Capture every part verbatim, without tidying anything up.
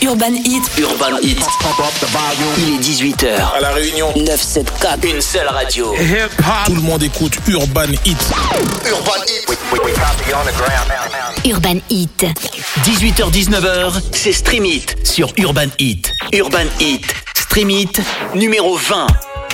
Urban Hit. Urban Hit. Il est dix-huit heures. À La Réunion. neuf cent soixante-quatorze. Une seule radio. Tout le monde écoute Urban Hit. Urban Hit. Urban Hit. dix-huit heures dix-neuf heures, c'est Stream It sur Urban Hit. Urban Hit. Stream It numéro vingt.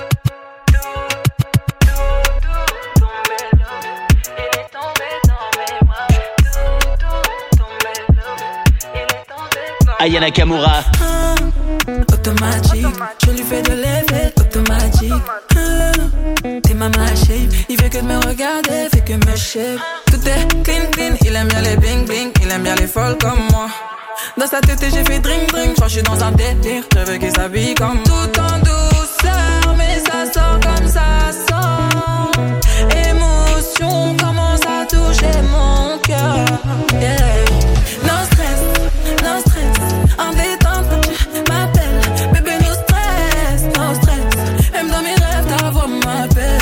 Aya Nakamura. Automatique, je lui fais de l'effet automatique. T'es ma shape, il fait que de me regarder, fait que me shape. Tout est clean clean, il aime bien les bling bling, il aime bien les folles comme moi. Dans sa tête j'ai fait drink drink, je suis dans un délire, je veux qu'il s'habille comme tout en douceur, mais ça sort comme ça sort. Émotion commence à toucher mon cœur. Yeah. No stress, no stress, en détente tu m'appelles, bébé no stress, no stress. Même dans mes rêves ta voix m'appelle.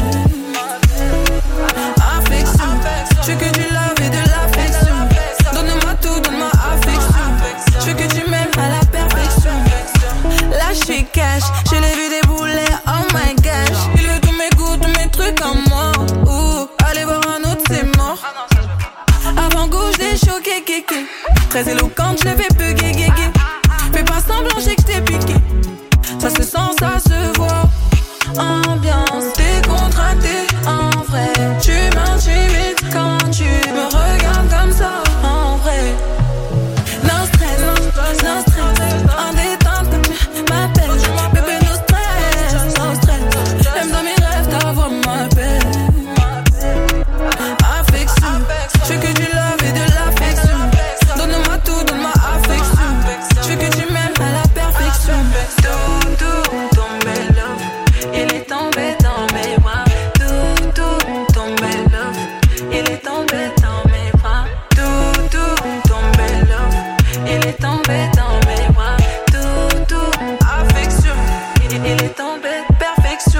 Affection, je veux que tu love et de l'affection. Donne-moi tout, donne-moi affection. Je veux que tu m'aimes à la perfection. Là je suis cash, je l'ai vu débouler, oh my gosh. Il veut tous mes goûts, tous mes trucs en moi. Ouh, allez voir un autre c'est mort. Avant gauche des choqués, kéké. Très éloquente, je l'ai fait peu gay, gay, gay. Fais pas semblant, je sais que je t'ai piqué. Ça se sent, ça se voit. Ambiance décontractée, en vrai. Tu m'intimides quand tu me regardes comme ça, en vrai. No stress, no stress, en détente, tu m'appelles. Bébé, no stress, no stress. Même dans mes rêves, ta voix m'appelle. Affection, je veux que tu love et de l'affection. Donne-moi tout, donne-moi affection. Je veux que tu m'aimes à la perfection. Tout, tout, tombé love, il est tombé dans mes bras. Tout, tout, tombé love, il est tombé dans mes bras. Tout, tout, tombé love, il est tombé dans mes bras. Tout, tout, affection, il, il est tombé perfection.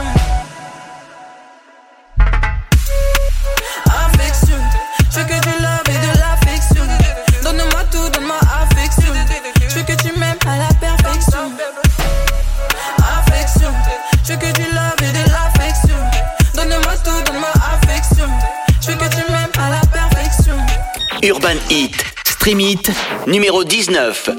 Affection, je veux que tu love et de l'affection. Donne-moi tout, donne-moi affection. Je veux que tu m'aimes à la perfection. Affection, je veux que tu love et de l'affection. Donne-moi tout, donne-moi affection. Je veux que tu m'aimes à la perfection. Urban Hit. Stream It numéro dix-neuf.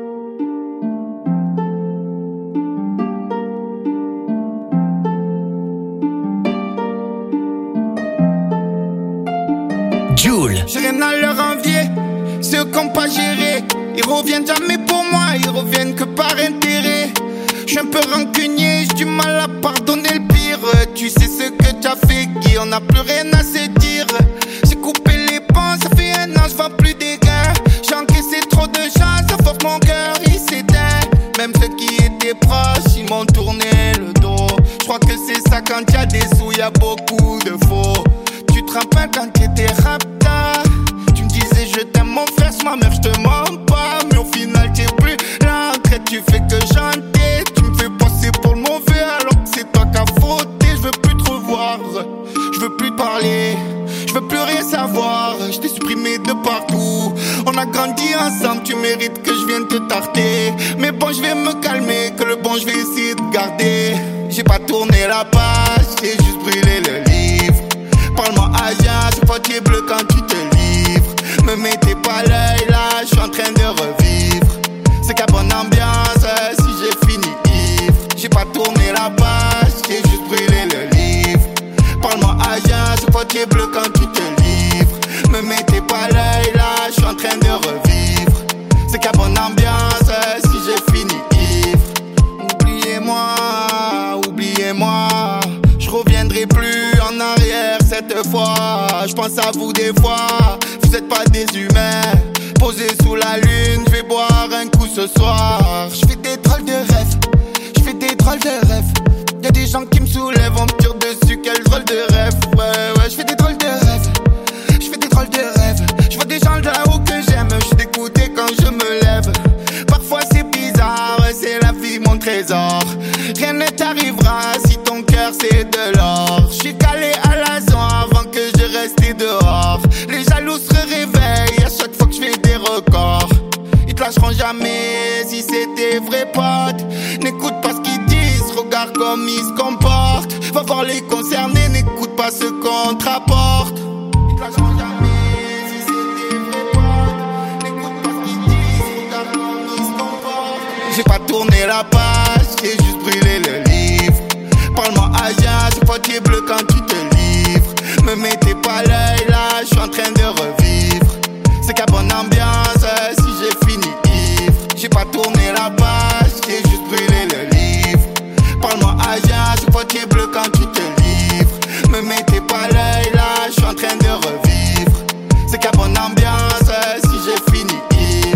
Jul. J'ai rien à leur envier, ceux qu'on pas géré. Ils reviennent jamais pour moi, ils reviennent que par intérêt. J'suis un peu rancunier, j'ai du mal à pardonner le pire. Tu sais ce que t'as fait, Guy, on n'a plus rien à se dire. J'ai coupé les ponts, ça fait un an, j'vois plus des gars. J'ai encaissé trop de chance, ça force mon cœur, il s'éteint. Même ceux qui étaient proches, ils m'ont tourné le dos. J'crois que c'est ça quand y'a des sous, y'a beaucoup de faux. Tu te rappelles quand t'étais rapta, tu me disais je t'aime mon frère, ma mère je te mens pas. Mais au final t'es plus là, après tu fais que chanter. Tu me fais passer pour le mauvais alors que c'est toi qui as fauté. Je veux plus te revoir, je veux plus te parler, je veux plus rien savoir. Je t'ai supprimé de partout, on a grandi ensemble, tu mérites que je vienne te tarter. Mais bon je vais me calmer, que le bon je vais essayer de garder. J'ai pas tourné la page, j'ai juste brûlé le livre. Parle-moi Aja, je vois tes bleus quand tu te livres. Me mettez pas l'œil là, je suis en train de revivre. C'est qu'à bonne ambiance, si j'ai fini ivre. J'ai pas tourné la page, j'ai juste brûlé le livre. Parle-moi Aja, je vois tes bleus quand tu te livres. Me mettez pas l'œil là, je suis en train de revivre. C'est qu'à bonne ambiance, si j'ai fini ivre. Oubliez-moi, oubliez-moi, je reviendrai plus en arrière cette fois. Je pense à vous des fois, vous êtes pas des humains. Posé sous la lune, je vais boire un coup ce soir. Je fais des drôles de rêves, je fais des drôles de rêves. Y'a des gens qui me soulèvent, on me tire dessus, quel drôle de rêve. Ouais, ouais, je fais des drôles de rêves, je fais des drôles de rêves. Je vois des gens de là-haut que j'aime, je suis dégoûté quand je me lève. Parfois c'est bizarre, c'est la vie mon trésor. Rien ne t'arrivera si ton cœur c'est de l'or. Je suis calé à la zone avant que je reste dehors. Les jaloux se réveillent à chaque fois que je fais des records. Ils te lâcheront jamais si c'est vrais potes. N'écoute pas ce qu'ils disent, regarde comme ils se comportent. Va voir les concernés, n'écoute pas ce qu'on te rapporte. Ils te lâcheront jamais si c'est des vrais potes. N'écoute pas ce qu'ils disent, regarde comme ils se comportent. J'ai pas tourné la page, j'ai juste brûlé le livre. Parle-moi Aja, je vois tes bleus quand tu te livres. Me mettez pas l'œil là, je suis en train de revivre. C'est qu'à bonne ambiance si j'ai fini ivre. J'ai pas tourné la page, j'ai juste brûlé le livre. Parle-moi Aja, je vois tes bleus quand tu te livres. Me mettez pas l'œil là, je suis en train de revivre. C'est qu'à bonne ambiance si j'ai fini ivre.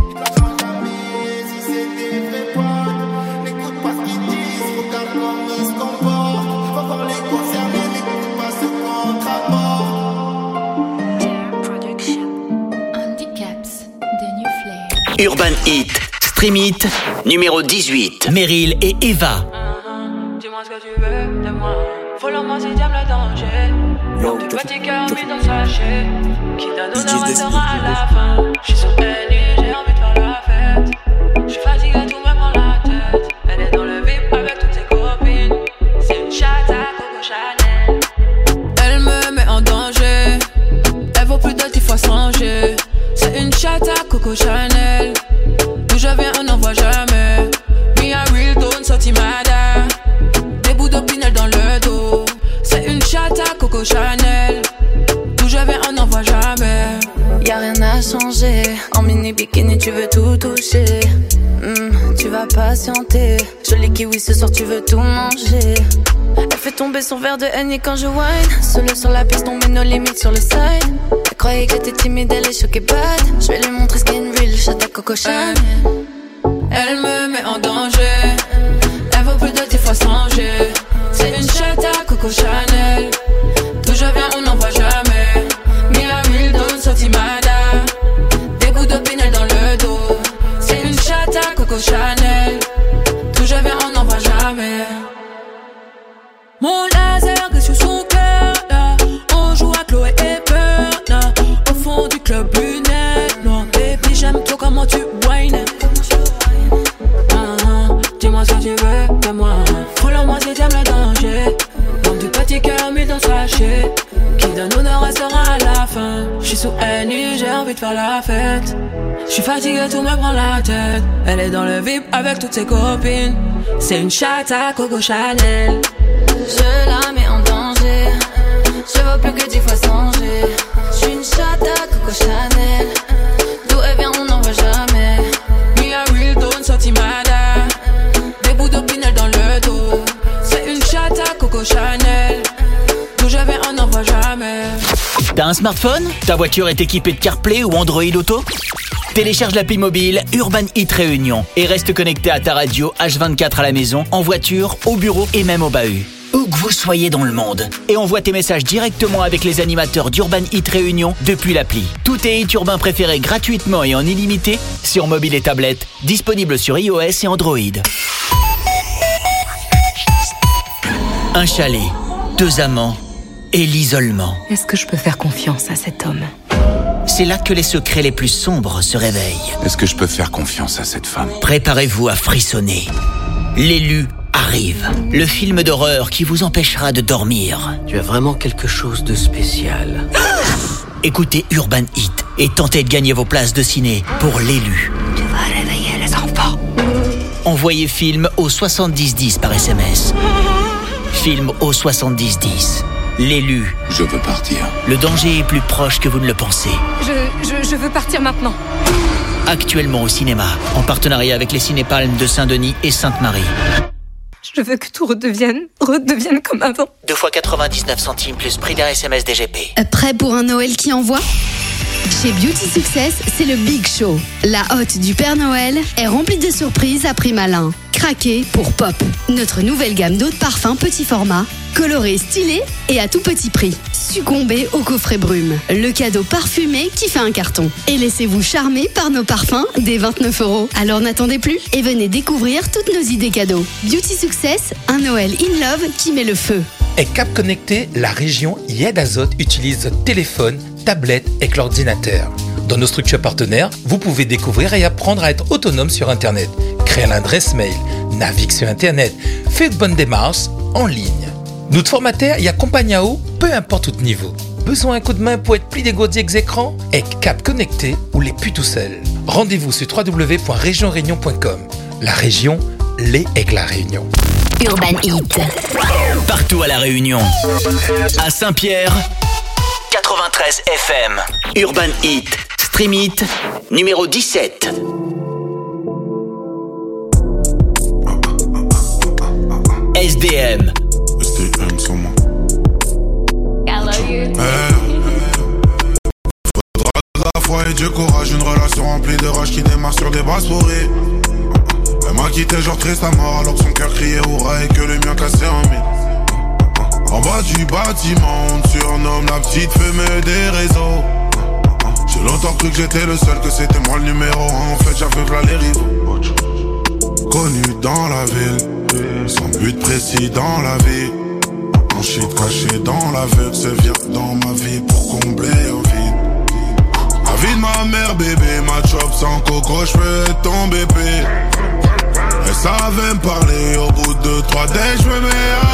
Si c'est des vrais potes, n'écoute pas ce qu'ils disent, regarde comme ils se comportent. Va voir les concernés, n'écoute pas ce qu'on te rapporte. Production, Handicaps, The New Flare. Urban Hit, Stream It, numéro dix-huit. Meryl et Eva. Uh-huh. Dis-moi ce que tu veux de moi. Follow-moi si t'aimes le danger. Yo, du petit cœur mis dans le sachet. Qui donne honneur restera à la fin. J'suis sur N U, j'ai envie de faire la fête. J'suis fatigué, tout me prend la tête. Elle est dans le V I P avec toutes ses copines. C'est une chatte à Coco Chanel. Elle me met en danger. Elle vaut plus de dix fois changer. C'est une chatte à Coco Chanel. D'où je viens, on n'en voit jamais. Me a real don't sorti mada. Des bouts d'opinel dans le dos. C'est une chatte à Coco Chanel. D'où je viens, on n'en voit jamais. Y'a rien à changer. En mini bikini, tu veux tout toucher. Mmh, tu vas patienter. Joli kiwi, ce soir, tu veux tout manger. Elle fait tomber son verre de Henny quand je whine. Seule sur la piste, on met nos limites sur le side. Elle croyait que t'étais timide, elle est choquée bad. Je vais lui montrer ce qu'est une real chatte à Coco Chanel. Elle me met en danger. Elle vaut plus de dix fois changer. C'est une chatte à Coco Chanel. D'où je viens, on n'en voit jamais. Mia Will donne sorti mada. Des bouts d'opinel dans le dos. C'est une chatte à Coco Chanel. D'où je viens, on n'en voit jamais. Mon laser est sur son cœur, là. On joue à Chloé et Berna. Au fond du club, lunettes noires. Baby, j'aime trop comment tu whines. Uh-huh. Dis-moi ce que tu veux de moi. Follow-moi si t'aimes le danger. Dans du petit cœur mis dans le sachet. Qui donne honneur restera à la fin. J'suis sous N U, j'ai envie de faire la fête. J'suis fatigué, tout me prend la tête. Elle est dans le V I P avec toutes ses copines. C'est une chatte à Coco Chanel. Je la mets en danger. Je vaux plus que dix fois changer. J'suis une chatte à Coco Chanel. D'où elle vient, on n'en voit jamais. Me a real don't sorti mada. Des bouts d'opinel dans le dos. C'est une chatte à Coco Chanel. D'où je viens, on n'en voit jamais. T'as un smartphone ? Ta voiture est équipée de CarPlay ou Android Auto ? Télécharge l'appli mobile Urban Hit Réunion et reste connecté à ta radio H vingt-quatre à la maison, en voiture, au bureau et même au bahut. Où que vous soyez dans le monde. Et envoie tes messages directement avec les animateurs d'Urban Hit Réunion depuis l'appli. Tous tes hits urbains préférés gratuitement et en illimité sur mobile et tablette, disponible sur iOS et Android. Un chalet, deux amants et l'isolement. Est-ce que je peux faire confiance à cet homme ? C'est là que les secrets les plus sombres se réveillent. Est-ce que je peux faire confiance à cette femme ? Préparez-vous à frissonner. L'élu arrive. Le film d'horreur qui vous empêchera de dormir. Tu as vraiment quelque chose de spécial. Écoutez Urban Hit et tentez de gagner vos places de ciné pour l'élu. Tu vas réveiller les enfants. Envoyez film au soixante-dix dix par S M S. Film au soixante-dix dix. L'élu. Je veux partir. Le danger est plus proche que vous ne le pensez. Je, je, je veux partir maintenant. Actuellement au cinéma, en partenariat avec les Cinépalmes de Saint-Denis et Sainte-Marie. Je veux que tout redevienne, redevienne comme avant. deux fois quatre-vingt-dix-neuf centimes plus prix d'un S M S D G P. Prêt pour un Noël qui envoie ? Chez Beauty Success, c'est le Big Show. La hotte du Père Noël est remplie de surprises à prix malin. Craquez pour Pop, notre nouvelle gamme d'eau de parfum petit format, colorée, stylée et à tout petit prix. Succombez au coffret brume, le cadeau parfumé qui fait un carton. Et laissez-vous charmer par nos parfums dès vingt-neuf euros. Alors n'attendez plus et venez découvrir toutes nos idées cadeaux. Beauty Success, un Noël in love qui met le feu. Et Cap Connecté, la région Yed Azote utilise téléphone, tablette et l'ordinateur. Dans nos structures partenaires, vous pouvez découvrir et apprendre à être autonome sur Internet. crée un adresse mail, navigue sur Internet, fais de bonnes démarches en ligne. Nous te formatons et accompagnons peu importe tout niveau. Besoin un coup de main pour être plus dégourdi que écran? Et cap connecté ou les plus tout seul. Rendez-vous sur w w w point région réunion point com. La région, les avec la Réunion. Urban Hit. Partout à la Réunion. À Saint-Pierre, quatre-vingt-treize F M. Urban Hit. Stream Hit, numéro dix-sept. S D M. S D M sur moi. I love you. Hey, faudra de la foi et du courage, une relation remplie de rage qui démarre sur des bases pourries. Elle m'a quitté genre triste à mort alors que son cœur criait hurrah et que le mien cassait en mille. En bas du bâtiment, on te surnomme la petite fumée des réseaux. J'ai longtemps cru que j'étais le seul, que c'était moi le numéro un. En fait j'avais v'là les rivaux. Connu dans la ville, sans but précis dans la vie. Mon shit caché dans l'aveugle, c'est vient dans ma vie pour combler un vide. La vie de ma mère bébé, ma chop sans coco, j'peux être ton bébé. Elle savait me parler, au bout de trois days, j'me mets à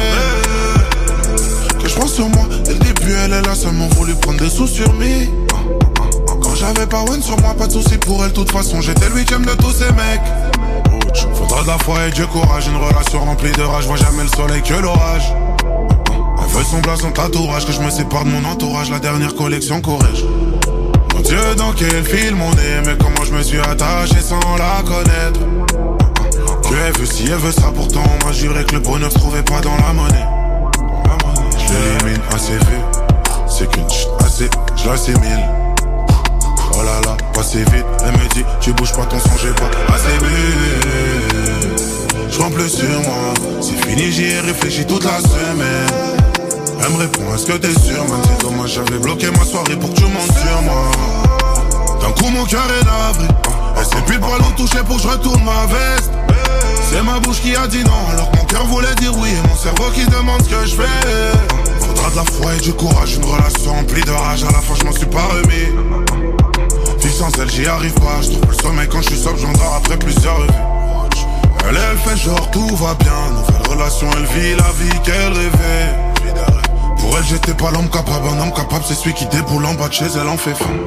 rêver. Que j'pense sur moi, dès le début elle est là, seulement voulu prendre des sous sur me. Quand j'avais pas one sur moi, pas de soucis pour elle, de toute façon j'étais le huitième de tous ces mecs. Faudra de la foi et du courage, une relation remplie de rage, vois jamais le soleil que l'orage. Elle veut son blas, son tatouage, que je me sépare de mon entourage, la dernière collection corrige. Mon Dieu, dans quel film on est, mais comment je me suis attaché sans la connaître. Que elle veut si elle veut ça, pourtant on m'a juré que le bonheur se trouvait pas dans la monnaie. Je l'élimine assez vite, c'est qu'une chute assez, je l'assimile. Oh là là, passé vite, elle me dit, tu bouges pas ton son, j'ai pas assez bu. Je rentre plus sur moi, c'est fini, j'y ai réfléchi toute la semaine. Elle me répond, est-ce que t'es sûr, man, c'est dommage, j'avais bloqué ma soirée pour que tu montes sur moi. D'un coup mon cœur est navré, elle sait plus le poil où toucher pour que je retourne ma veste. C'est ma bouche qui a dit non, alors que mon cœur voulait dire oui, et mon cerveau qui demande ce que je fais. Faudra de la foi et du courage, une relation remplie de rage, à la fin je m'en suis pas remis. Vivre sans elle j'y arrive pas, je trouve le sommeil quand je suis sobre, j'endors après plusieurs revues. Elle, elle fait genre tout va bien, nouvelle relation, elle vit la vie qu'elle rêvait. Pour elle j'étais pas l'homme capable, un homme capable c'est celui qui déboule en bas de chez elle en fait faim.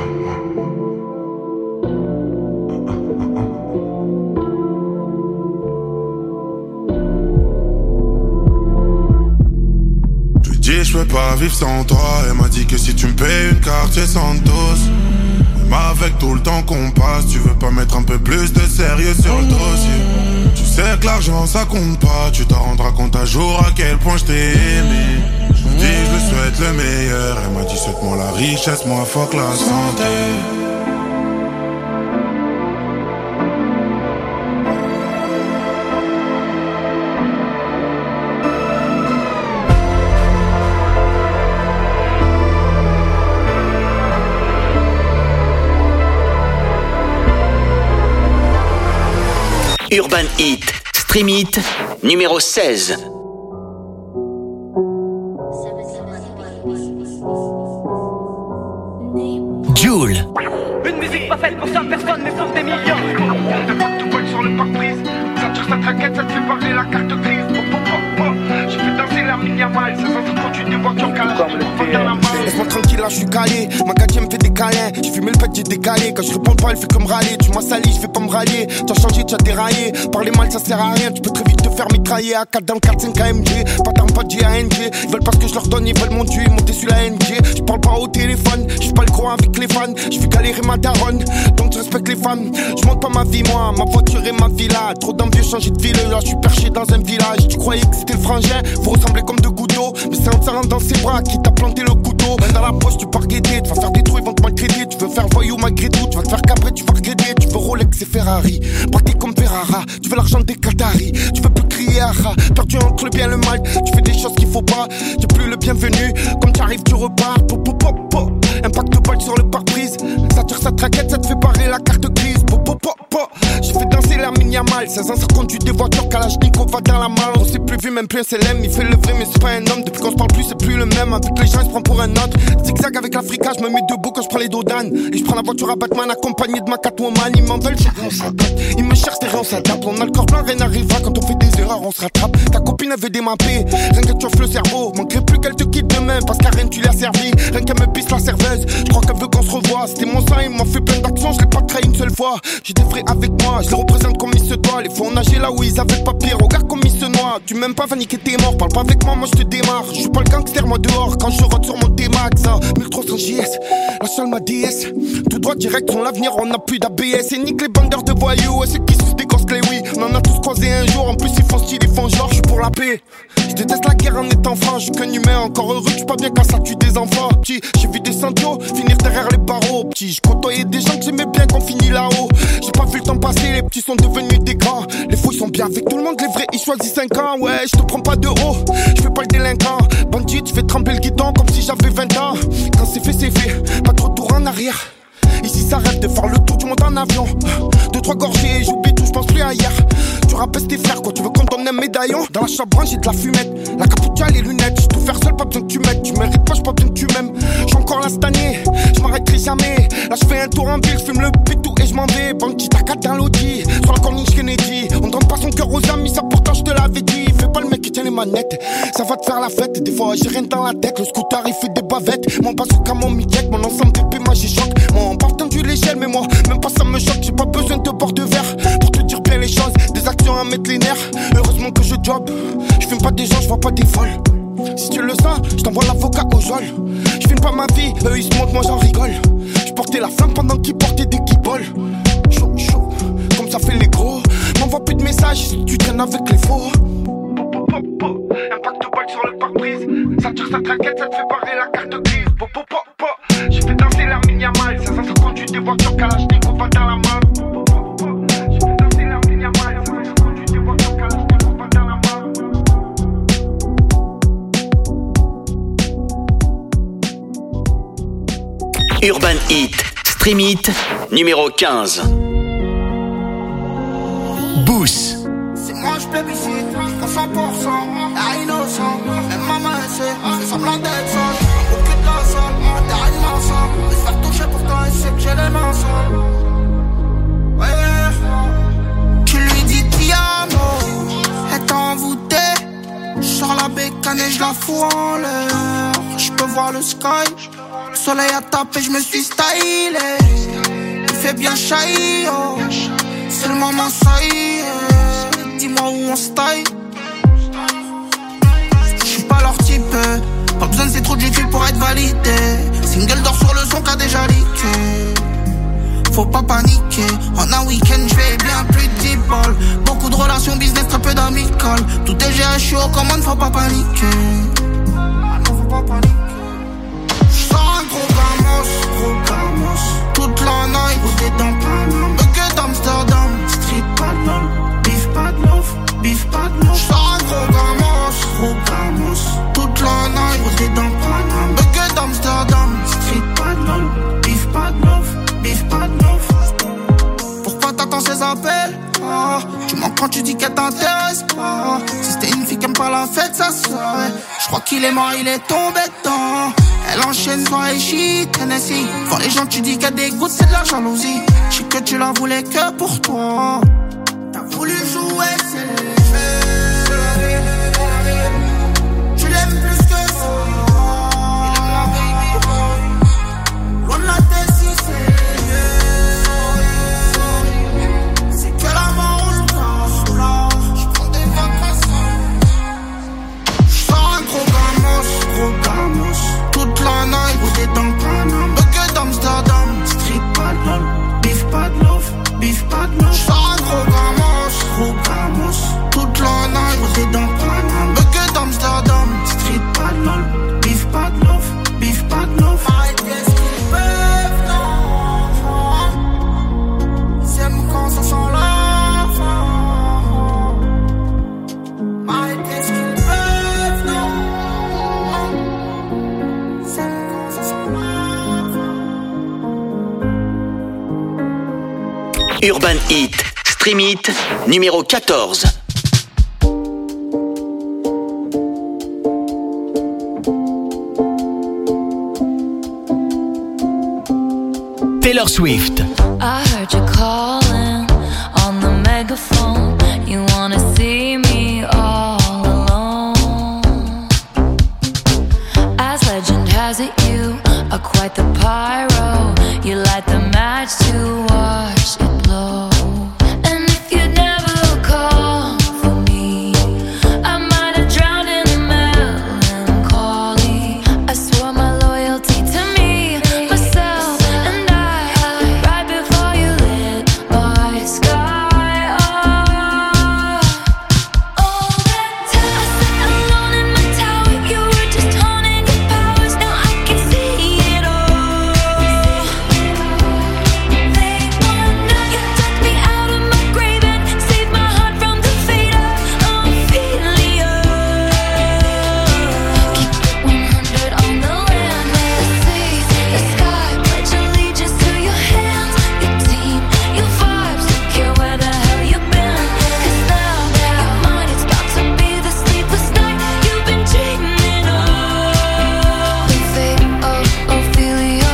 Je lui dis je peux pas vivre sans toi, elle m'a dit que si tu me payes une carte c'est Santos. Mais avec tout le temps qu'on passe, tu veux pas mettre un peu plus de sérieux sur le dossier. Tu sais que l'argent ça compte pas, tu t'en rendras compte un jour à quel point je t'ai aimé. Je me dis je lui souhaite le meilleur, elle m'a dit souhaite-moi la richesse, moi fuck la santé. Urban Hit, Stream Hit, numéro seize. Jul. Une musique pas faite pour cent personnes mais pour des millions. De partout poil sur le pare-brise. Ça tire, ça traquette, ça te fait parler la carte grise. Oh, oh, oh, oh. Je fais danser la mine à mal. Ça sent conduit des voitures calage. Laisse-moi tranquille là, je suis calé. Ma gadget me fait des câlins. J'ai fumé le pet, j'ai décalé. Quand je réponds pas, elle fait comme râler. Tu m'as sali, je vais pas me rallier. T'as changé, tu as déraillé. Parler mal, ça sert à rien. Tu peux très vite te faire mitrailler. A quatre dans le quatre, cinq A M G. Pas d'armes, pas de G A N G. Ils veulent pas ce que je leur donne, ils veulent mon dieu. Ils montent sur la N G. Je parle pas au téléphone. Je pas le gros avec les fans. Je vais galérer ma daronne. Donc je respecte les femmes. Je monte pas ma vie, moi. Ma voiture et ma villa. Trop d'envieux, changer de ville. Là, je suis perché dans un village. Tu croyais que c'était le frangin. Vous ressemblez comme deux gouttes. Mais c'est en serrant dans ses bras qui t'a planté le couteau. Ben dans la poche, tu pars guetter. Tu vas faire des trous, ils vont te maltraiter. Tu veux faire voyou malgré tout. Tu vas te faire cabrer, tu vas regretter. Tu veux Rolex et Ferrari. Braqué comme Ferrara. Tu veux l'argent des Qataris. Tu veux plus crier à rat. Perdu entre le bien et le mal. Tu fais des choses qu'il faut pas. T'es plus le bienvenu. Comme tu arrives, tu repars. Pop, pop, pop, pop. Impact de balle sur le pare-brise. Ça tire, ça traquette, ça te fait barrer la carte grise. Pop, pop, pop, pop. J'ai fait danser l'air minimal. seize ans, ça conduit des voitures, Kalachnikov va dans la malle. On s'est plus vu, même plus un C L M. Il fait le vrai, mais c'est pas un homme. Depuis qu'on se parle plus, c'est plus le même. Avec les gens, il se prend pour un autre. Zigzag avec l'Africa, je me mets debout quand je prends les dodanes. Et je prends la voiture à Batman, accompagné de ma Catwoman. Ils m'en veulent, j'ai rien, on s'adapte. Ils me cherchent, terrain, on s'adapte. On a le corps blanc, rien n'arrivera. Quand on fait des erreurs, on se rattrape. Ta copine, elle veut démapper. Rien que tu offres le cerveau. Manquerait plus qu'elle te quitte demain. Parce qu'à rien, tu l'as servi. Rien qu'elle me pisse la serveuse. Je crois qu'elle veut qu'on se revoie. C'était mon sang, il m'a fait plein d'actions. Je l'ai pas trahi une seule fois. J'ai des vrais avec moi. Je les représente comme il se doit. Les fois, on nageait là où ils avaient pas pire. Regarde comme ils se noient. Tu m'aimes pas, va niquer tes morts. Parle pas avec moi, moi je te démarre. Je suis pas le gangster, moi dehors. Quand je rote sur mon T-Max, mille trois cents J S. La seule ma D S. Tout droit direct, sur l'avenir, on a plus d'A B S. Et nique les bandeurs de voyous. Et ceux qui sucent des grosses clés, oui. On en a tous croisé un jour. En plus, ils font style, ils font genre. Je suis pour la paix. Je déteste la guerre en étant franc. Je suis qu'un humain encore heureux. Je suis pas bien quand ça tue des enfants. Petit, j'ai vu des santios finir derrière les barreaux. Petit, je côtoyais des gens que j'aimais bien qu'on finit là-haut. J'ai pas vu le temps passer, les petits sont devenus des grands. Les faux ils sont bien avec tout le monde, les vrais ils choisissent cinq ans. Ouais, je te prends pas de haut, je fais pas le délinquant. Bandit, je fais trembler le guidon comme si j'avais vingt ans. Quand c'est fait, c'est fait, pas trop de tour en arrière. Ici ça rêve de faire le tour du monde en avion. Deux, trois gorgées, j'oublie tout, je pense plus à hier. Tu rappelles tes frères, quoi, tu veux qu'on donne un médaillon. Dans la chambre, j'ai de la fumette, la capucha, les lunettes. J'suis tout faire seul, pas besoin que tu m'aides. Tu mérites pas, j'suis pas besoin que tu m'aimes. J'suis encore là cette année, j'm'arrêterai jamais. Là j'fais un tour en ville, j'fume le pétou et j'm'en vais. Bandit, t'as quatre dans l'audi, sur la corniche Kennedy. On donne pas son cœur aux amis, ça pourtant j'te l'avais dit. Fais pas le mec qui tient les manettes, ça va te faire la fête. Des fois j'ai rien dans la tête, le scooter il fait des bavettes. Mon bazooka, mon miquette, mon ensemble d'épées, moi j'ai choc. Mon tendu l'échelle, mais moi, même pas ça me choque. J'ai pas besoin de bord de verre pour te dire bien les choses. Des actions à mettre les nerfs, heureusement que je job. Je fume pas des gens, je vois pas des folles. Si tu le sens, je t'envoie l'avocat au jol. Je filme pas ma vie, eux ils se montrent, moi j'en rigole. Je portais la flamme pendant qu'ils portaient des guibolles. Chaud, chaud, comme ça fait les gros. M'envoie plus de messages si tu traînes avec les faux. Impact de balle sur le pare-brise. Ça tire, ça traquette, ça te fait barrer la carte grise. Po, po, po, po. J'ai fait danser l'air minimal. Ça, ça, ça conduit des voitures Kalachnikov va dans la main. Po, po, po. J'ai fait danser l'air minimal. Ça, ça, ça conduit des voitures Kalachnikov va dans la main. Urban Hit, Stream Hit, numéro quinze. Boost. C'est moi je plébiscite, à cent pour cent, à innocent. Même maman elle sait, je fais semblant d'être seul. Au cul de la salle, derrière une ensemble. Je vais faire toucher pourtant elle sait que j'ai les mains sales. Ouais, tu lui dis piano, elle t'a envoûté. Je sors la bécane et je la fous en l'air. Je peux voir le sky, le soleil a tapé, je me suis stylé. Il fait bien chahi, oh. C'est le moment, ça y est. Dis-moi où on se taille. J'suis pas leur type, pas besoin de c'est trop difficile pour être validé. Single d'or sur le son qu'a déjà leaké. Faut pas paniquer, en un week-end j'fais bien plus de dix balles. Beaucoup de relations business, très peu d'amicales. Tout est géré, j'suis aux commandes, faut pas paniquer. Ah non, faut pas paniquer. J'sors un gros gamos, gros gamos. Toute la night, vous êtes dans Paname. Bucket d'Amsterdam, street pas de lol. Bif pas de love, bif pas de love. J'sors un gros gamos, gros gamos. Toute la night, vous êtes dans Paname. Bucket d'Amsterdam, street pas de lol. Bif pas de love, bif pas de love. Pourquoi t'attends ces appels? Ah, tu mens quand tu dis qu'elle t'intéresse pas. Si c'était une fille qui aime pas la fête, ça serait. J'crois qu'il est mort, il est tombé dedans. Elle enchaîne soirée shit, Tennessee. Quand les gens tu dis qu'il y a des gouttes, c'est de la jalousie. J'sais que tu la voulais que pour toi. T'as voulu jouer, c'est le jeu. Tu l'aimes plus que ça. Il aime la baby. Loin de la tête si c'est mieux. C'est que la mort ou le temps. Là, j'prends des vacances. J'sors un gros gamos, gros gamos. Toute la night, vous êtes dans Paname. Bucket d'Amsterdam, street pas de lol. Bif pas de love, bif pas de love. J'sors un gros gamos, gros gamos. Toute la night, vous êtes dans Paname. Bucket d'Amsterdam, street pas de lol. Bif pas de love, bif pas de love. Arrête qu'est-ce qu'ils peuvent, non. Ils aiment quand ça sent la fin. Arrête qu'est-ce qu'ils peuvent, non. Urban Hit, Stream It, numéro quatorze. Taylor Swift. I heard you calling on the megaphone. You wanna see me all alone. As legend has it, you are quite the pyro. You light the match to watch it blow. And if you'd never call for me, I might have drowned in the melancholy. I swore my loyalty to me, myself, and I, right before you lit my sky up. All that time I sat alone in my tower, you were just honing your powers. Now I can see it all. They wanna, you took me out of my grave and saved my heart from the fate of Ophelia. Keep it one hundred on the land, the sea, the sky. Pledge allegiance to your hands, your team, your vibes. Don't care where the hell you've been, 'cause now your mind is about to be the sleepless night you've been dreaming of. The fate of Ophelia,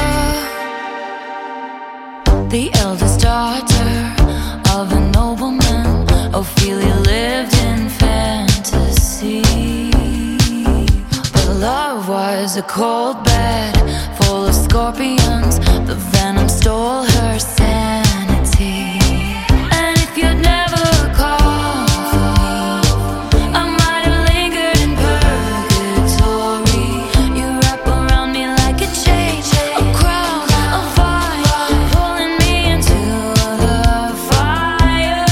the eldest daughter of a nobleman. Ophelia lived in fantasy, but love was a cold bed full of scorpions. The venom stole her sanity. And if you'd never called for me, I might have lingered in purgatory. You wrap around me like a chain, a crown, a vine, pulling me into the fire.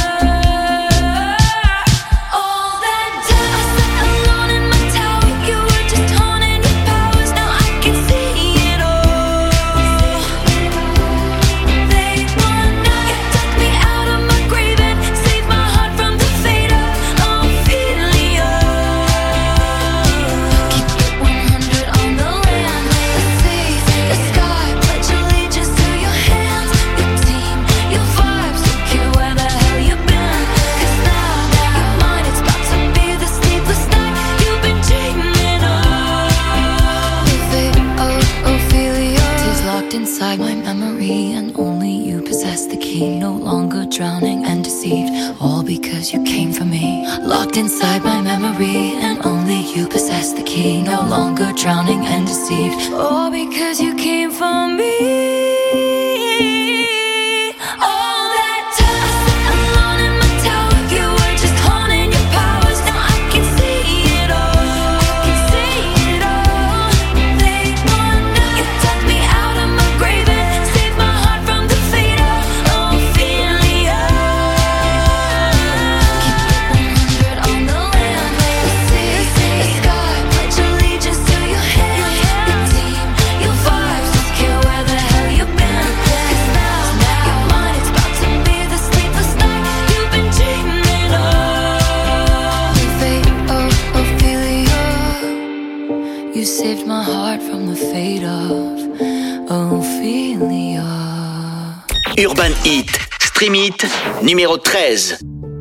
All that time I sat alone in my tower, you were just honing your powers. Now I can see it all. They wanna, you took me out of my grave and saved my heart from the fate of Ophelia. Keep it one hundred on the land, the sea, the sky. Pledge allegiance to your hands, your team, your vibes. Don't care where the hell you've been, 'cause now your mind is about to be the sleepless night you've been dreaming of. The fate of Ophelia is locked inside my memory, and only you possess the key. No longer drowning and deceived, all because you came for me. Locked inside my memory, and only you possess the key. No longer drowning and deceived, all because you came for me. All that time I sat alone in my tower, you were just honing your powers. Now I can see it all. I can see it all. They wanna, you took me out of my grave and saved my heart from the fate of Ophelia. Keep it one hundred on the land, the sea, the sky. Pledge allegiance to your hands, your team, your vibes. Don't care where the hell you've been, 'cause now your mind is about to be the sleepless night you've been dreaming of. The fate of Ophelia, you saved my heart from the fate of Ophelia. Urban Hit, Stream It, numéro treize.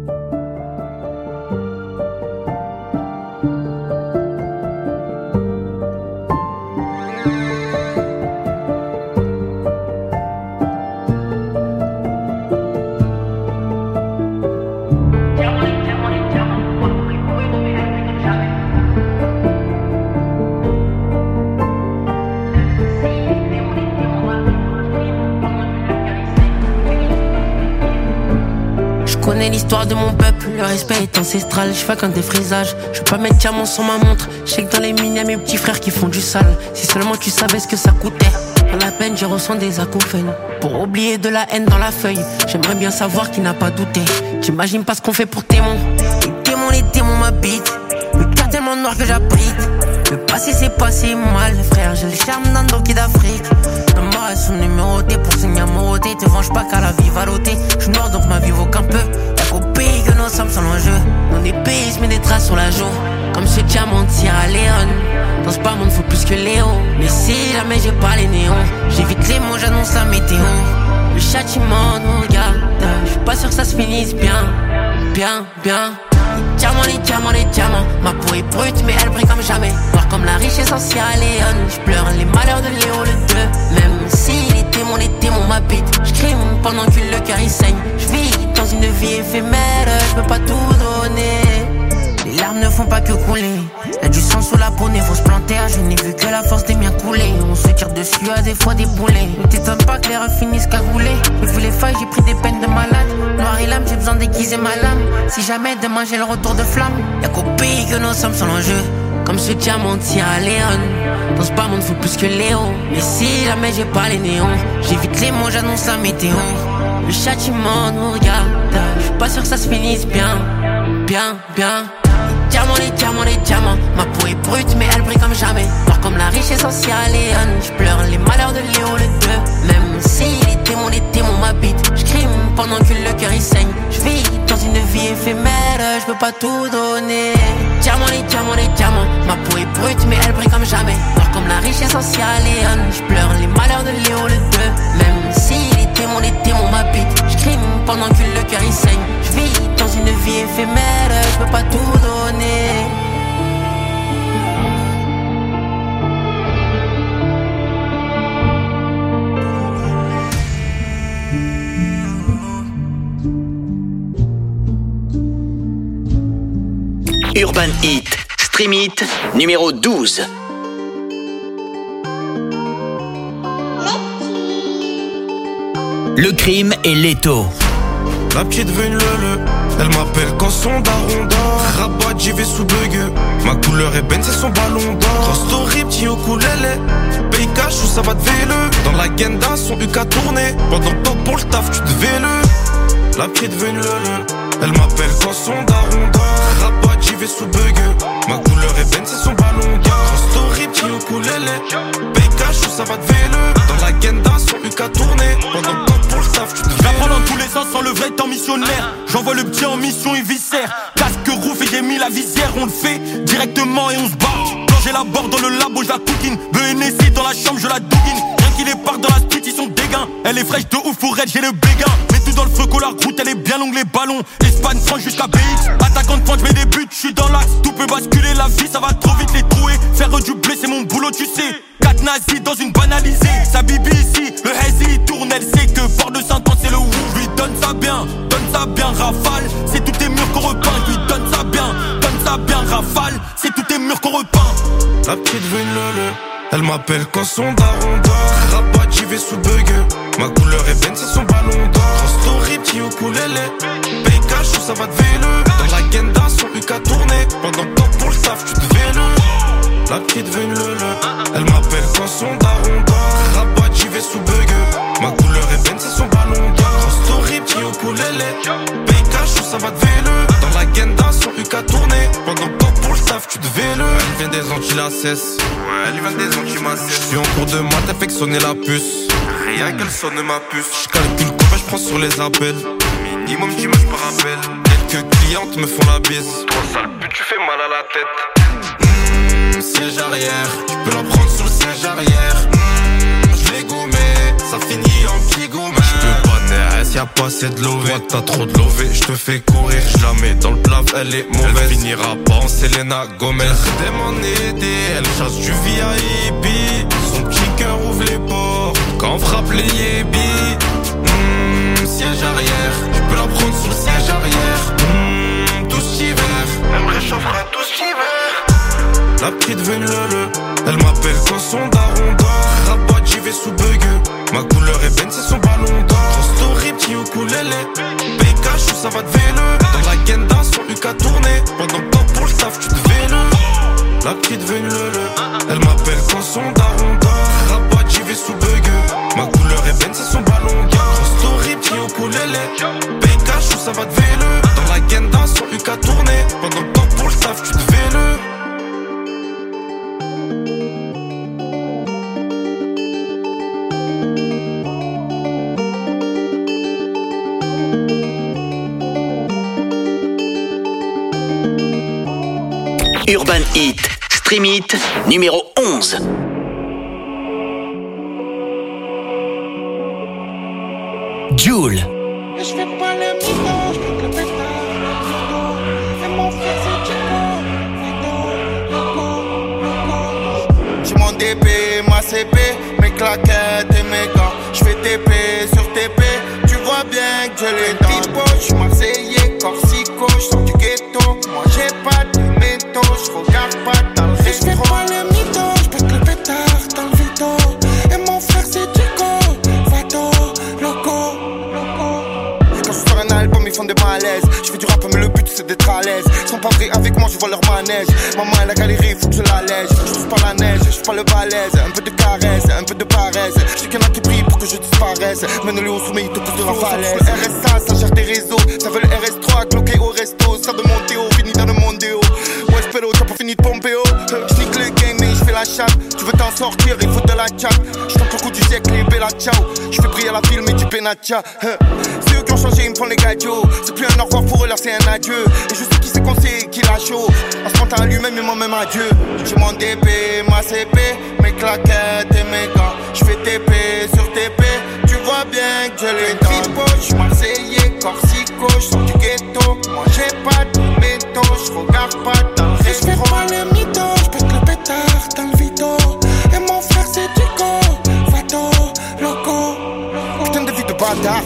Je connais l'histoire de mon peuple, le respect est ancestral. Je fais qu'un défrisage, je veux pas mettre diamant sur ma montre. Je sais que dans les mines y'a mes petits frères qui font du sale. Si seulement tu savais ce que ça coûtait. Dans la peine je ressens des acouphènes. Pour oublier de la haine dans la feuille, j'aimerais bien savoir qui n'a pas douté. J'imagine pas ce qu'on fait pour témoins. Les démons, les démons m'habitent. Le cœur tellement noir que j'abrite. Le passé c'est passé mal, frère, j'ai le charme d'un doki d'Afrique. La mort est son numéroté pour signer amoroté. Te venge pas qu'à la vie valoté. J'suis noir donc ma vie vaut qu'un peu. Y'a qu'au pays que nos sommes sont l'enjeu. Dans des pays j'mets des traces sur la joue. Comme ce diamant de Sierra Leone. Dans ce pas monde faut plus que Léo. Mais si jamais j'ai pas les néons, j'évite les mots, j'annonce la météo. Le châtiment nous regarde. J'suis pas pas sûr que ça se finisse bien, bien, bien. Diamant, les diamants, les diamants. Ma peau est brute, mais elle brille comme jamais. Voir comme la richesse ancienne Léon. J'pleure les malheurs de Léo le deux. Même si les démons, les démons m'habitent. J'crime pendant que le cœur il saigne. J'vis dans une vie éphémère, j'peux pas tout donner. Les larmes ne font pas que couler. Y'a du sang sous la peau, né, faut se planter. Je n'ai vu que la force des miens couler. On se tire dessus à des fois des boulets. Ne t'étonne pas que les refs finissent cagoulés. J'ai vu les failles, j'ai pris des peines de malade. Noir et lame, j'ai besoin d'aiguiser ma lame. Si jamais demain j'ai le retour de flamme, y'a qu'au pays que nos sommes sont l'enjeu. Comme ce diamant tire à Léon. Dans ce pas monde faut plus que Léo. Mais si jamais j'ai pas les néons, j'évite les mots, j'annonce la météo. Le châtiment nous regarde. J'suis pas sûr que ça se finisse bien, bien, bien. Diamant, les diamants, les diamants. Ma peau est brute, mais elle brille comme jamais. Voir comme la richesse ancienne Léon. J'pleure les malheurs de Léo le deux. Même si les démons, les démons m'habitent. J'crime pendant que le cœur il saigne. J'vis dans une vie éphémère, j'peux pas tout donner. Diamant, les diamants, les diamants. Ma peau est brute, mais elle brille comme jamais. Voir comme la richesse ancienne Léon. J'pleure les malheurs de Léo le deux. Même si les démons, les démons m'habitent. J'crime pendant que le cœur il saigne. J'vis dans une vie éphémère, j'peux pas tout donner. Urban Hit, Stream Hit, numéro douze. Le crime est Leto. La petite veut une lele, elle m'appelle quand son daron dort. Rabat, j'y vais sous bug. Ma couleur est Ben, c'est son ballon d'or. Cross story, petit ukulélé. Paye cash ou ça va te véle. Dans la genda, son U K tourné. Pendant que pour le taf, tu devais le. La petite veut une lele, elle m'appelle quand son daron dort. Rabat, j'y vais sous bug. Ma couleur est Ben, c'est son ballon d'or. Cross story, petit ukulélé. Paye cash ou ça va te véle. Dans la genda, son U K tourné. Pendant que pour le taf, tu devais le. J'apprends dans tous les sens sans le vrai temps missionnaire. J'envoie le petit en mission et viscère. Casque rouf et j'ai mis la visière. On le fait directement et on se bat. Quand j'ai la barre dans le labo, je la coquine. B N S I dans la chambre, je la douguine. Rien qu'il les part dans la street, ils sont dégains. Elle est fraîche de ouf pour elle, j'ai le béguin. Mets tout dans le feu, la route, elle est bien longue, les ballons. Espagne, France jusqu'à B X. Attaquant de pointe, je mets des buts, je suis dans l'axe. Tout peut basculer, la vie, ça va trop vite les trouer. Faire du blé, c'est mon boulot, tu sais. Quatre nazis dans une banalisée. Sa bibi ici, le Hezi tourne, elle sait que fort de cinq ans, c'est le ouf. Je lui donne ça bien, donne ça bien, rafale. C'est tous tes murs qu'on repeint, je lui donne ça bien, donne ça bien, rafale. C'est tous tes murs qu'on repeint. La petite veut une lele, elle m'appelle quand son daron dort. Rabat, j'y vais sous bug. Ma couleur est Ben, c'est son ballon d'or. Cross story, petit ukulélé. Paye cash ou ça va te véle. Dans la genda, son U K tourné. Pendant que pour le taf, tu devais le. La petite veut une lele, elle m'appelle quand son daron dort. Rabat, j'y vais sous bug. Ma couleur est Ben, c'est son ballon d'or. Cross story, petit ukulélé. Paye cash ou ça va te véle. Dans la genda, son U K tourné. Pendant que pour le taf, tu devais le. Elle vient des Antilles, la cesse. Ouais, elle vient des Antilles, ma cesse. J'suis en cours de maths, elle fait que sonner la puce. Rien qu'elle sonne ma puce. J'calcule combien j'prends sur les appels. Minimum dix mois j'me rappelle. Quelques clientes me font la bise. Toi sale pute, tu fais mal à la tête. Mmh, siège arrière, tu peux la prendre sur le siège arrière. Mmh, j'l'ai gommé, ça finit en petit gommé. J'peux pas N R S, y'a pas assez de lové. Toi t'as trop de lové, j'te fais courir. J'la mets dans le plaf, elle est mauvaise. Elle finira pas en Selena Gomez. Elle m'en aider, elle chasse du V I P. Son petit cœur ouvre les portes quand on frappe les yébis. Mmh, siège arrière, tu peux la prendre sur le siège arrière. Mmh, tout cet hiver, elle me réchauffera tout cet hiver. La petite veut une lele, elle m'appelle quand son daron dort. Rabat, j'y vais sous bug. Ma couleur est Ben, c'est son ballon d'or. Cross story, petit ukulélé. Paye cash ou ça va te véle. Dans la genda, son U K tourné. Pendant que pour le taf, tu devais le. La petite veut une lele, elle m'appelle quand son daron dort. Rabat, j'y vais sous bug. Ma couleur est Ben, c'est son ballon d'or. Cross story, petit ukulélé. Paye cash ou ça va te véle. Dans la genda, son U K tourné. Pendant que pour le taf, tu devais le. Urban Hit, Stream Hit, numéro onze. Jul. Et je fais pas le mytho, je pète le pétard, le mytho. Et mon frère c'est Chico, mytho, loco, loco. J'ai mon D P, ma C P, mes claquettes et mes gants. Je fais T P sur T P, tu vois bien que je les typo. Je suis marseillais, corsico, je sors du ghetto. Moi j'ai pas de métaux, je regarde pas dans le rétro. Et je fais pas le mytho, je pète le pétard dans le vito. Et mon frère c'est Chico, Vato, loco, loco. Quand je sors un album ils font des malaises. Je fais du rap mais le but c'est d'être à l'aise. Ils sont pas vrais avec moi, je vois leur manège. Maman elle a galéré, faut que je la lège. Je touche pas la neige, je suis pas le balèze. Un peu de caresse, un peu de paresse. Je sais qu'il y en a qui prient pour que je disparaisse. Mène-le au sommet, il te pousse de la falaise. Le R S A, ça gère des réseaux. Ça veut le R S trois, cloqué au resto. Ça de Montéo, fini dans le Mondéo. Ouais, j'pélo, t'as pas fini de Pompéo. Je nique le game mais je fais la chatte. Tu veux t'en sortir, il faut de la chatte. Je tente le coup du siècle et bella ciao. Je fais briller la ville mais du penacha. C'est eux qui ont changé, ils me font les gadgets. C'est plus un au revoir pour eux, là c'est un adieu. Et je sais qui c'est qu'on sait, qui l'a chaud. En se mentant à lui-même et moi-même adieu. J'ai mon D P, ma C P, mes claquettes et mes gants. Je fais T P sur T P, tu vois bien que je les typo. Je suis marseillais, corsico, je sors du ghetto. Moi j'ai pas de métaux, je regarde pas dans le rétro. Je fais pas le mytho, je pète le pétard dans le vito. Et mon frère c'est Chico, Vato, loco, loco. Putain de vie de bâtard.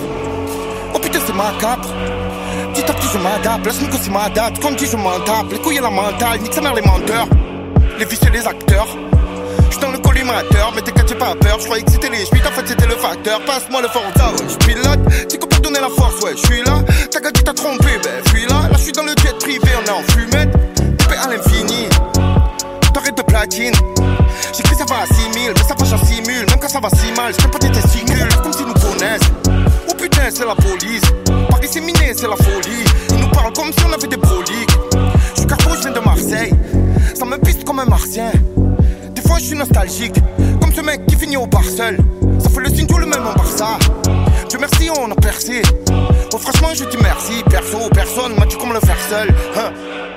Oh putain c'est macabre. Petit à petit je m'adapte, laisse-moi que c'est m'adapte. Comme dit je m'en tape, les couilles et la mentale. Nique sa mère les menteurs, les vicieux les acteurs. J'suis dans le collimateur, mais t'inquiète j'ai pas peur. J'croyais que c'était les schmitts, en fait c'était le facteur. Passe-moi le Forza, ouais, j'pilote. C'est qu'on peut donner la force, ouais, j'suis là. T'as gars qui t'a trompé, ben fuis là. Là j'suis dans le jet privé, on est en fumette. T P à l'infini, t'arrêtes de platine. J'écris ça va à six mille, mais ça va j'en simule. Même quand ça va si mal, j't'aime pas tes testicules. Comme s'ils nous connaissent. Oh putain c'est la police. Paris c'est miné, c'est la folie. Ils nous parlent comme si on avait des proliques. J'suis carbo, j'viens de Marseille. Ça me piste comme un martien. Des fois je suis nostalgique, comme ce mec qui finit au bar seul. Ça fait le signe tout le même en Barça. Dieu merci on a percé. Oh franchement je dis merci. Perso, personne m'a dit comment le faire seul, hein.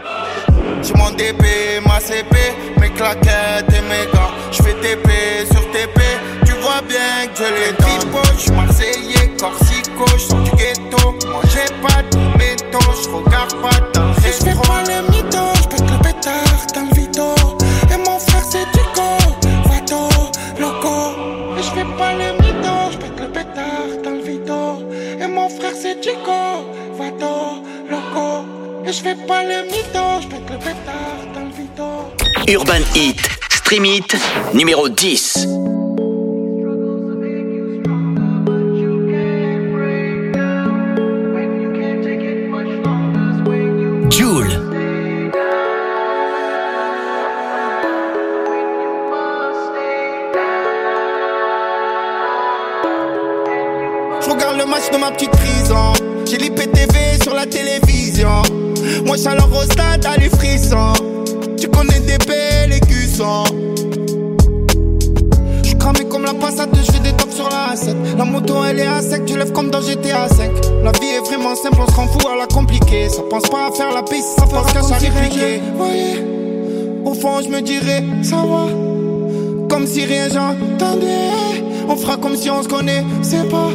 J'ai mon D P, ma C P, mes claquettes et mes gants. J'fais T P sur T P, tu vois bien que je les typo. J'suis marseillais, corsico, j'sors du ghetto. Moi j'ai pas de métaux, j'regarde pas dans le rétro. J'fais pas le mytho, j'pète le pétard dans le vito. Et mon frère c'est Chico, Vato, loco. Et j'fais pas le mytho, j'pète le pétard dans le vito. Et mon frère c'est Chico, Vato, loco. Et j'fais pas le mytho, j'pète le pétard dans le vito. Urban Hit, Stream Hit, numéro dix. Jul. Je regarde le match de ma petite prison. J'ai l'I P T V sur la télévision. Moi j'alors au stade à les frissons. Tu connais des belles et cuissons. J'suis cramé comme la Passat, je fais des tops sur la A sept. La moto elle est à sec, tu lèves comme dans G T A cinq. La vie est vraiment simple, on se rend fou à la compliquer. Ça pense pas à faire la piste, ça pense qu'à s'en répliquer. Voyez, au fond je me dirais, ça va. Comme si rien j'entendais. On fera comme si on se connaît, c'est pas.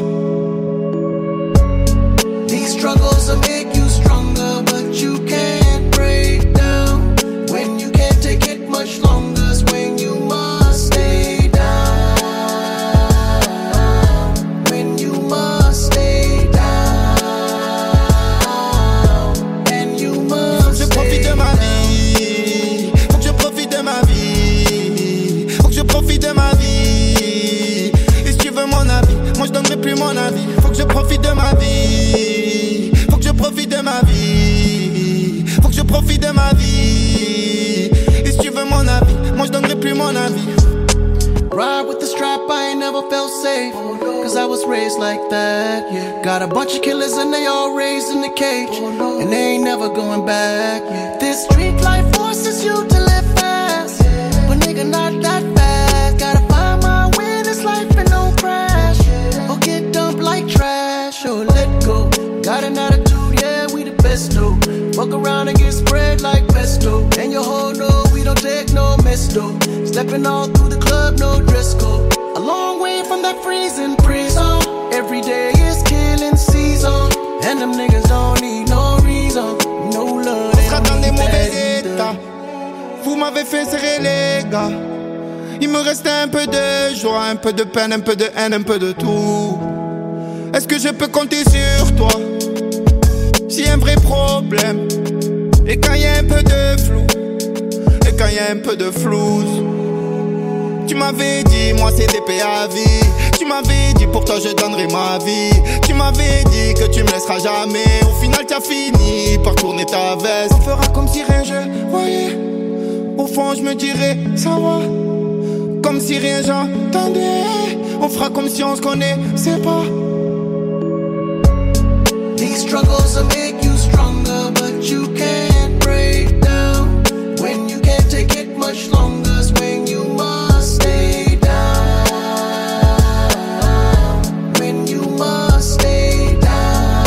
These struggles will make you stronger, but you can't break down. When you can't take it much longer, is when you must stay down. When you must stay down. And you must je profite de ma vie. Faut que je profite de ma vie. Faut que je profite de ma vie. Et si tu veux mon avis, moi je donnerai plus mon avis. Faut que je profite de ma vie. Faut que je profite de ma vie. Faut que je profite de ma vie. Et si tu veux mon avis, moi je donnerai plus mon avis. Ride with the strap, I ain't never felt safe. Cause I was raised like that, yeah. Got a bunch of killers and they all raised in the cage. And they ain't never going back, yeah. This street life forces you to live fast. But nigga, not that fast. Gotta find my way in this life and don't crash. Or get dumped like trash, or let go. Got an attitude, yeah, we the best, though. Fuck around and get spread like pesto. And your whole know we don't take no mess, though. Stepping all through the club, no dress code. A long way from that freezing prison. Every day is killing season. them niggas don't need no reason, no love. On sera dans des mauvais états. Vous m'avez fait serrer les gars. Il me restait un peu de joie, un peu de peine, un peu de haine, un peu de tout. Est-ce que je peux compter sur toi? S'il y a un vrai problème, et quand il y a un peu de flou, et quand il y a un peu de flou. Tu m'avais dit, moi c'est des P à vie. Tu m'avais dit, pour toi je donnerai ma vie. Tu m'avais dit que tu me laisseras jamais. Au final t'as fini par tourner ta veste. On fera comme si rien je voyais. Au fond je me dirais, ça va. Comme si rien j'entendais. On fera comme si on se connaissait pas. These struggles will make you stronger, but you can't break down. When you can't take it much longer, when you must stay down. When you must stay down.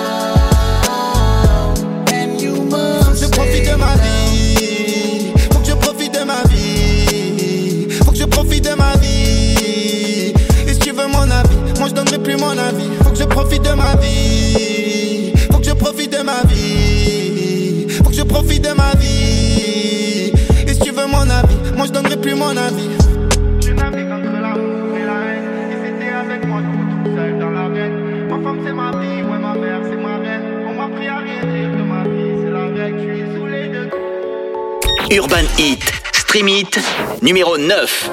And you must. Je profite de ma vie. Faut que je profite de ma vie. Faut que je profite de ma vie. Et si tu veux mon avis, moi je donnerai plus mon avis. Faut que je profite de ma vie. Faut que je profite de ma vie. Faut que je profite de ma vie. Et si tu veux mon avis, moi je donnerai plus mon avis. Je navigue entre l'amour et la haine. Et c'était avec moi, je me retrouve seul dans l'arène. Ma femme c'est ma vie, ouais ma mère c'est ma reine. On m'a appris à rien dire de ma vie, c'est la règle, je suis saoulé de. Urban Hit, Stream Hit, numéro neuf.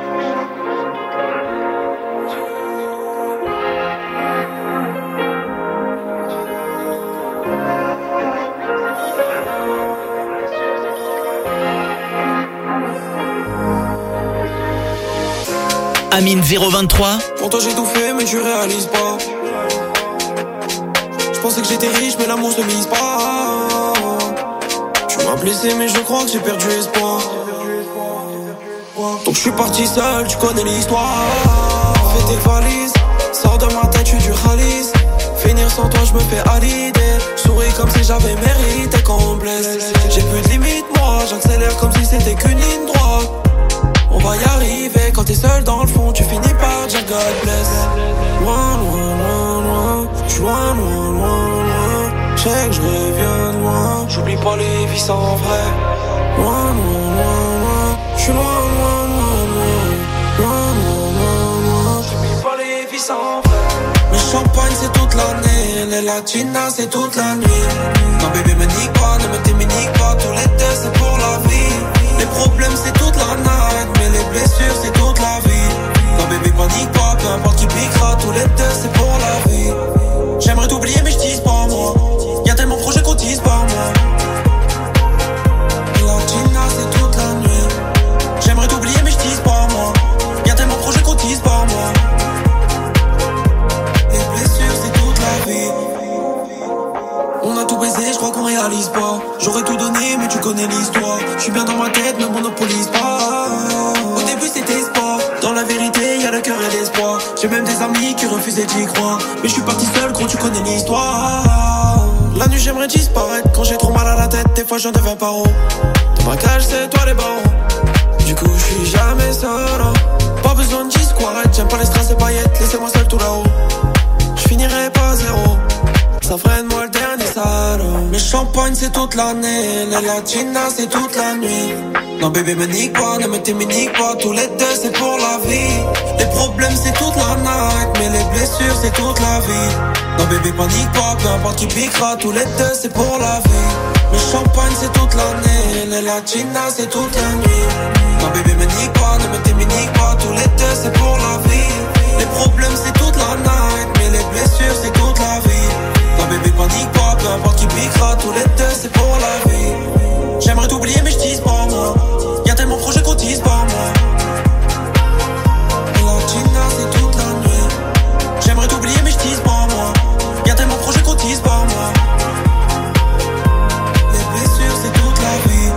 Amine zéro vingt-trois. Pour toi j'ai tout fait mais tu réalises pas. Je pensais que j'étais riche mais l'amour se mise pas. Tu m'as blessé mais je crois que j'ai perdu espoir. Donc je suis parti seul, tu connais l'histoire. Fais tes valises, sors de ma tête, je suis du Khalis. Finir sans toi je me fais à l'idée. Souris comme si j'avais mérité qu'on me blesse. J'ai plus de limite moi, j'accélère comme si c'était qu'une ligne droite. On va y arriver, quand t'es seul dans le fond, tu finis par dire God bless. Loin, loin, loin, loin, j'suis loin, loin, loin, loin. J'sais que j'reviens de loin, j'oublie pas les vies sans vrai. Loin, loin, loin, loin, j'suis loin, loin, loin, loin. Loin, loin, loin, loin, j'oublie pas les vies sans vrai. Le champagne c'est toute l'année, les latinas c'est toute la nuit. Non bébé me nique pas, ne me t'éminique pas, tous les deux c'est pour la vie. Les problèmes c'est toute la night, mais les blessures c'est toute la vie. Non bébé panique pas, peu importe qui piquera, tous les deux c'est pour la vie. J'aimerais t'oublier mais je tease pas moi. Y'a tellement de projets qu'on tease par moi. Latina c'est toute la nuit. J'aimerais t'oublier mais je tease pas moi. Y'a tellement de projets qu'on tease par moi. Les blessures c'est toute la vie. On a tout baisé, je crois qu'on réalise pas. J'aurais tout donné, mais tu connais l'histoire. Je suis bien dans ma tête, ne monopolise pas. Au début c'était sport. Dans la vérité, y'a le cœur et l'espoir. J'ai même des amis qui refusaient d'y croire. Mais je suis parti seul, gros, tu connais l'histoire. La nuit j'aimerais disparaître. Quand j'ai trop mal à la tête, des fois j'en deviens paro. Dans ma cage, c'est toi les barons. Du coup, je suis jamais seul. Pas besoin de disquarette. J'aime pas les strass et paillettes. Laissez-moi seul tout là-haut. Je finirai pas zéro. Ça freine moi le dernier salaud. Le champagne c'est toute l'année, les latinas c'est toute la nuit. Non bébé me nique pas, ne me t'éminique pas, tous les deux c'est pour la vie. Les problèmes c'est toute la night, mais les blessures c'est toute la vie. Non bébé panique pas, peu importe qui piquera, tous les deux c'est pour la vie. Le champagne c'est toute l'année, les latinas c'est toute la nuit. Non bébé me nique pas, ne me t'éminique pas, tous les deux c'est pour la vie. Les problèmes c'est toute la night, mais les blessures c'est toute la vie. Non bébé panique pas, peu importe qui piquera, tous les deux c'est pour la vie. J'aimerais t'oublier mais je tease pas moi. Y'a tellement de projets qu'on tease par moi. Latina c'est toute la nuit. J'aimerais t'oublier mais je tease pas moi. Y'a tellement de projets qu'on tease par moi. Les blessures c'est toute la vie.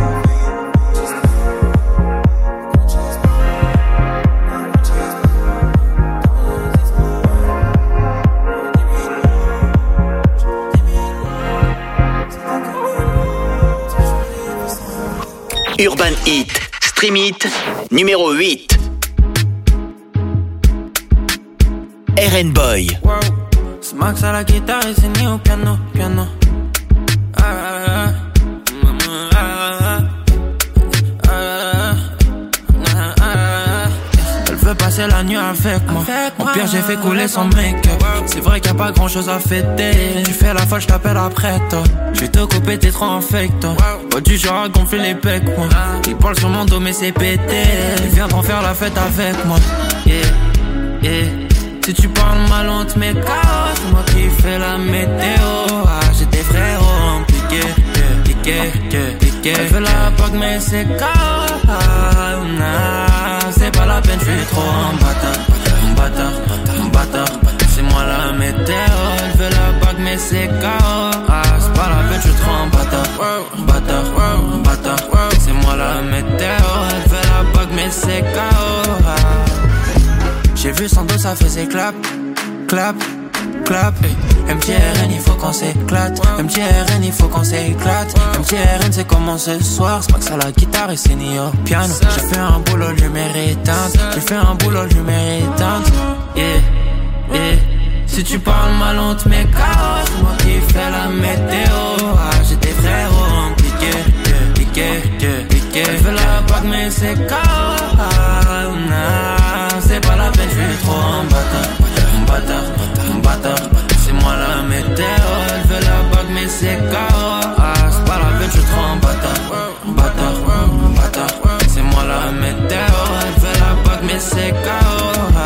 Urban Hit, Stream Hit, numéro huit. R N Boy. Wow. Max à la guitare et c'est ni au piano, piano. Ah, ah, ah. Passer la nuit avec moi. Au pire j'ai fait couler son make-up. C'est vrai qu'il y a pas grand chose à fêter. Tu fais la folle, je t'appelle après toi. Je vais te couper, t'es trop en fake toi. Pas du genre à gonfler les pecs moi. Ils parlent sur mon dos mais c'est pété. Ils viendront faire la fête avec moi. Yeah, yeah. Si tu parles mal on te met K O. C'est moi qui fais la météo. Ah j'ai des frérots piqué, piqué, piqué. Elle fait la bague mais c'est K O. Ah, nah, c'est pas la peine, je suis trop un bâtard, un bâtard, un bâtard. C'est moi la météo, elle veut la bague mais c'est K O. Ah, c'est pas la peine, je suis trop un bâtard, un bâtard, un bâtard. C'est moi la météo, elle veut la bague mais c'est K O. Ah. J'ai vu son dos, ça faisait clap, clap, clap. M T R N, il faut qu'on s'éclate. M T R N, il faut qu'on s'éclate. M T R N, c'est comment ce soir. C'est pas que ça la guitare et c'est ni au piano. J'ai fait un boulot lumière éteinte. J'ai fait un boulot lumière éteinte. Yeah, yeah. Si tu parles mal, on te met K O. C'est moi qui fais la météo. Ah, j'ai des frérots piqué, piqué, piqué. Elle veut la bague, mais c'est K O. Ah, nah, c'est pas la peine, je suis trop un bâtard. Un bâtard, un bâtard. C'est moi la météo, elle veut la bague mais c'est K O. Ah c'est pas la peine, je suis trop un bâtard, un bâtard, un bâtard. C'est moi la météo, elle veut la bague mais c'est K O. Ah.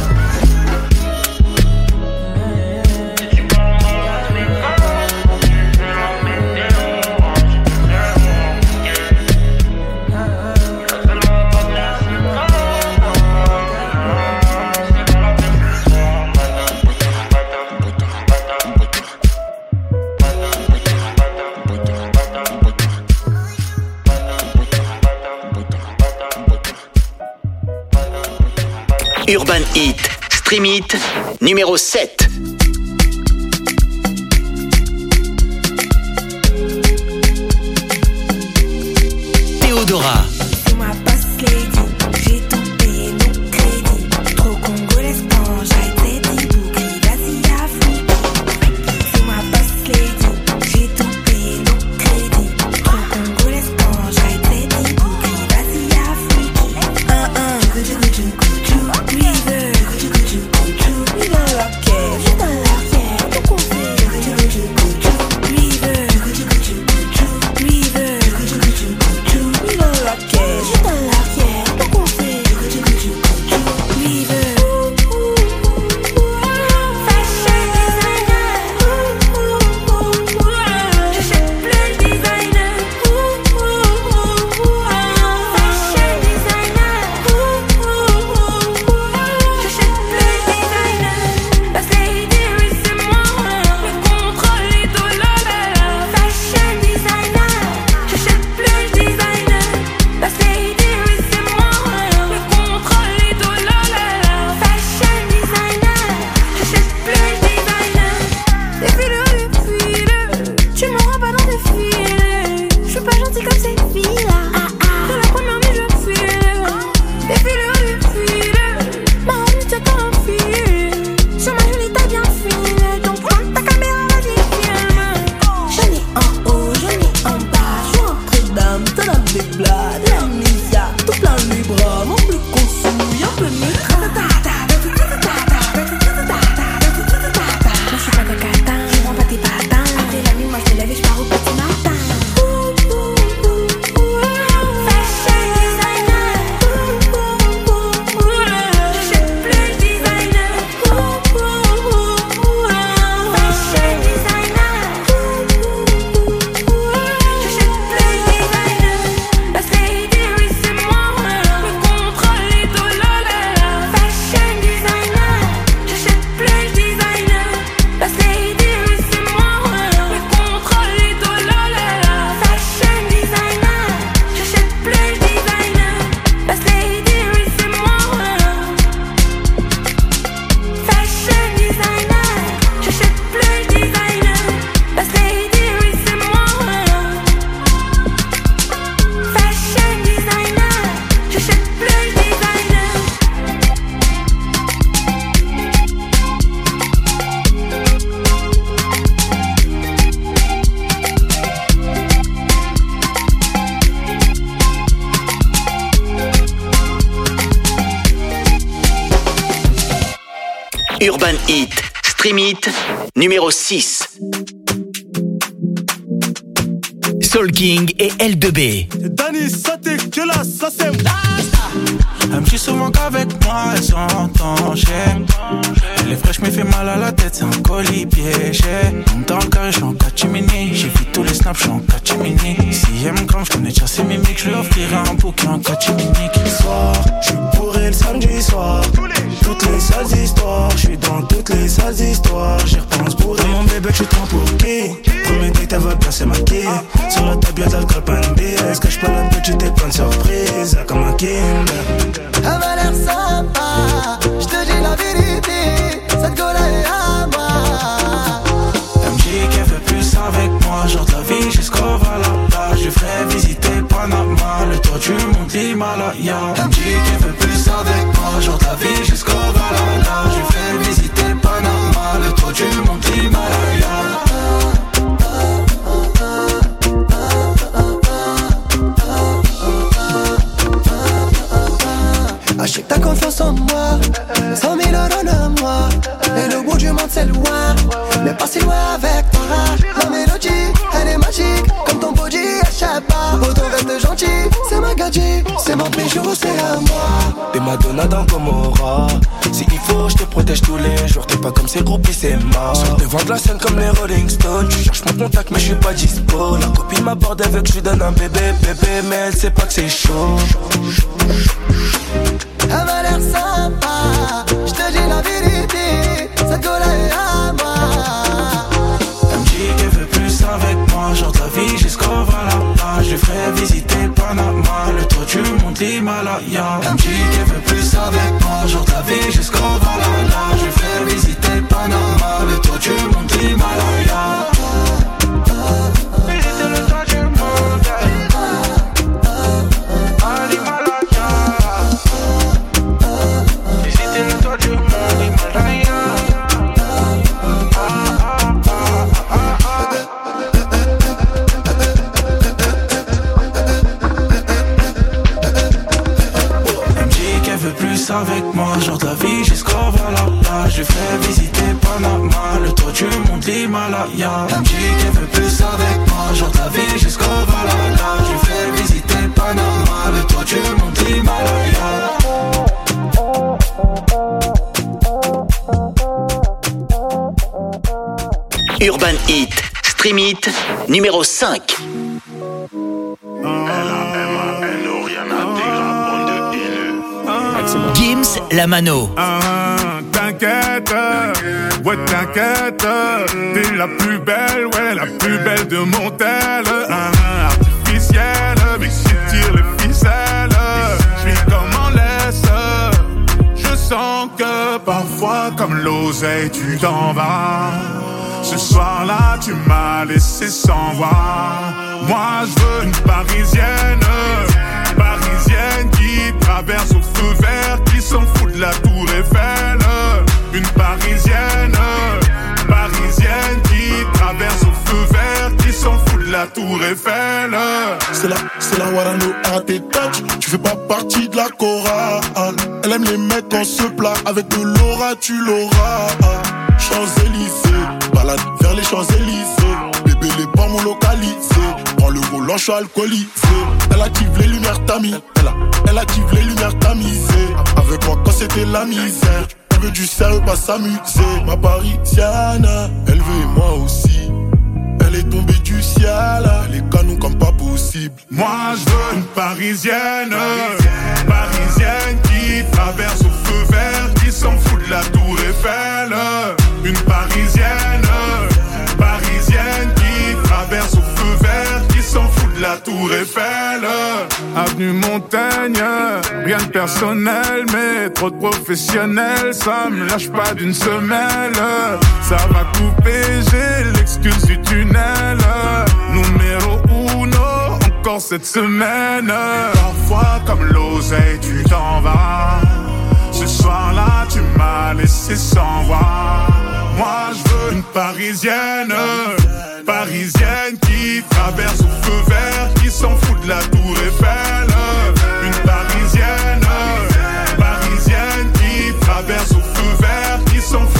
Urban Hit, Stream Hit, numéro sept. Théodora. C'est ma passe lady, j'ai tout payé nos crédits. Trop congolaise quand j'ai été dit boucli, vas-y Afrique. C'est ma passe lady, j'ai tout payé nos crédits. Trop congolaise quand j'ai été dit boucli, vas-y Afrique. Un un, je je je je river, je je je je dans la caisse, je dans la caisse, tout confie, je je je je river, je je je je river, je je je je dans la caisse. Urban Hit, Stream Hit, numéro six. Soul King et L deux B. C'est Danny, ça t'es que là, ça c'est elle me dit souvent qu'avec moi elle s'entend. Elle est fraîche mais fait mal à la tête, c'est un colis piégé. Dans le carré, j'suis en catimini. J'ai vu tous les snaps, j'suis en catimini. Si elle me crame, j'connais déjà ses mimiques. J'lui offrirai un bouquet en catimini. Soir, j'suis bourré le samedi soir. Toutes les sales histoires, j'suis dans toutes les sales histoires. J'y repense bourré. Mon bébé, tu te prends pour qui? Premier date, elle va bien se maquiller. Sur la table, y'a de l'alcool, pas une bière. Cache pas la petite et plein de surprises. Comme un Kinder. Elle m'a l'air sympa, je te dis la vérité, cette gueule est à moi. Elle me dit qu'elle veut plus avec moi, genre de la vie jusqu'au Valhalla. Je lui ferai visiter Panama, le toit du monde l'Himalaya. Elle me dit qu'elle veut plus avec moi, genre de la vie jusqu'au Valhalla. Je lui ferai visiter Panama, le toit du monde l'Himalaya. Ah, je sais que t'as confiance en moi, cent mille euros de moi. Et le bout du monde c'est loin, mais pas si loin avec toi. La mélodie, elle est magique, comme ton body, échappe pas. Autant reste gentil, c'est ma gadget, c'est mon bijou, c'est à moi. T'es Madonna dans Gomorrah. Si il faut, je te protège tous les jours. T'es pas comme ces groupies, c'est mort. Sur devant de la scène comme les Rolling Stones. Tu cherches mon contact, mais je suis pas dispo. La copine m'aborde avec, je lui donne un bébé, bébé, mais elle sait pas que c'est chaud. Elle m'a l'air sympa, je te dis la vérité, cette gueule est à moi. Elle me dit qu'elle veut plus avec moi, genre de la vie jusqu'au Valhalla. Je lui ferai visiter Panama, le toit du monde l'Himalaya. Elle me dit qu'elle veut plus avec moi, genre de la vie jusqu'au Valhalla. Je lui ferai visiter Panama, le toit du monde l'Himalaya. Visiter le toit du monde, à l'Himalaya. Avec moi, genre de la vie jusqu'au Valhalla. Je lui ferai visiter Panama, le toit du monde l'Himalaya. Elle me dit qu'elle veut plus avec moi, genre de la vie jusqu'au Valhalla. Je lui ferai visiter Panama, le toit du monde l'Himalaya. Urban Hit, Stream Hit, numéro cinq. Gims la mano. Ah, t'inquiète, ouais t'inquiète, t'es la plus belle, ouais la plus belle de mon tel. Ah, artificielle, mais si tire les ficelles, j'suis comme en laisse. Je sens que parfois comme l'oseille tu t'en vas. Ce soir-là tu m'as laissé sans voix. Moi je veux une parisienne, parisienne qui traverse au feu vert, qui s'en fout de la tour Eiffel. Une parisienne, parisienne qui traverse au feu vert, qui s'en fout de la tour Eiffel. C'est la, c'est la Warano à tes touch. Tu fais pas partie de la chorale. Elle aime les mecs en se plat. Avec de l'aura tu l'auras. Champs-Élysées, balade vers les Champs-Élysées. Bébé les pas mon localisé. Prends le volant, je suis alcoolisé. Elle active les lumières tamisées. Elle, a, elle active les lumières tamisées. Avec moi quand c'était la misère. Elle veut du sérieux, pas s'amuser. Ma parisienne, elle veut et moi aussi. Elle est tombée du ciel, elle est canon comme pas possible. Moi je veux une parisienne, parisienne, parisienne qui traverse au feu vert, qui s'en fout de la tour Eiffel. Une parisienne, parisienne qui traverse au feu vert, qui s'en fout de la tour Eiffel. Avenue Montaigne, rien de personnel, mais trop de professionnels, ça me lâche pas d'une semelle. Ça va couper, j'ai l'excuse du tunnel. Numéro uno, encore cette semaine. Parfois comme l'oseille, tu t'en vas. Ce soir-là, tu m'as laissé sans voix. Moi, je veux une parisienne, parisienne qui traverse au feu vert, qui s'en fout de la tour Eiffel. Une parisienne, parisienne qui traverse au feu vert, qui s'en fout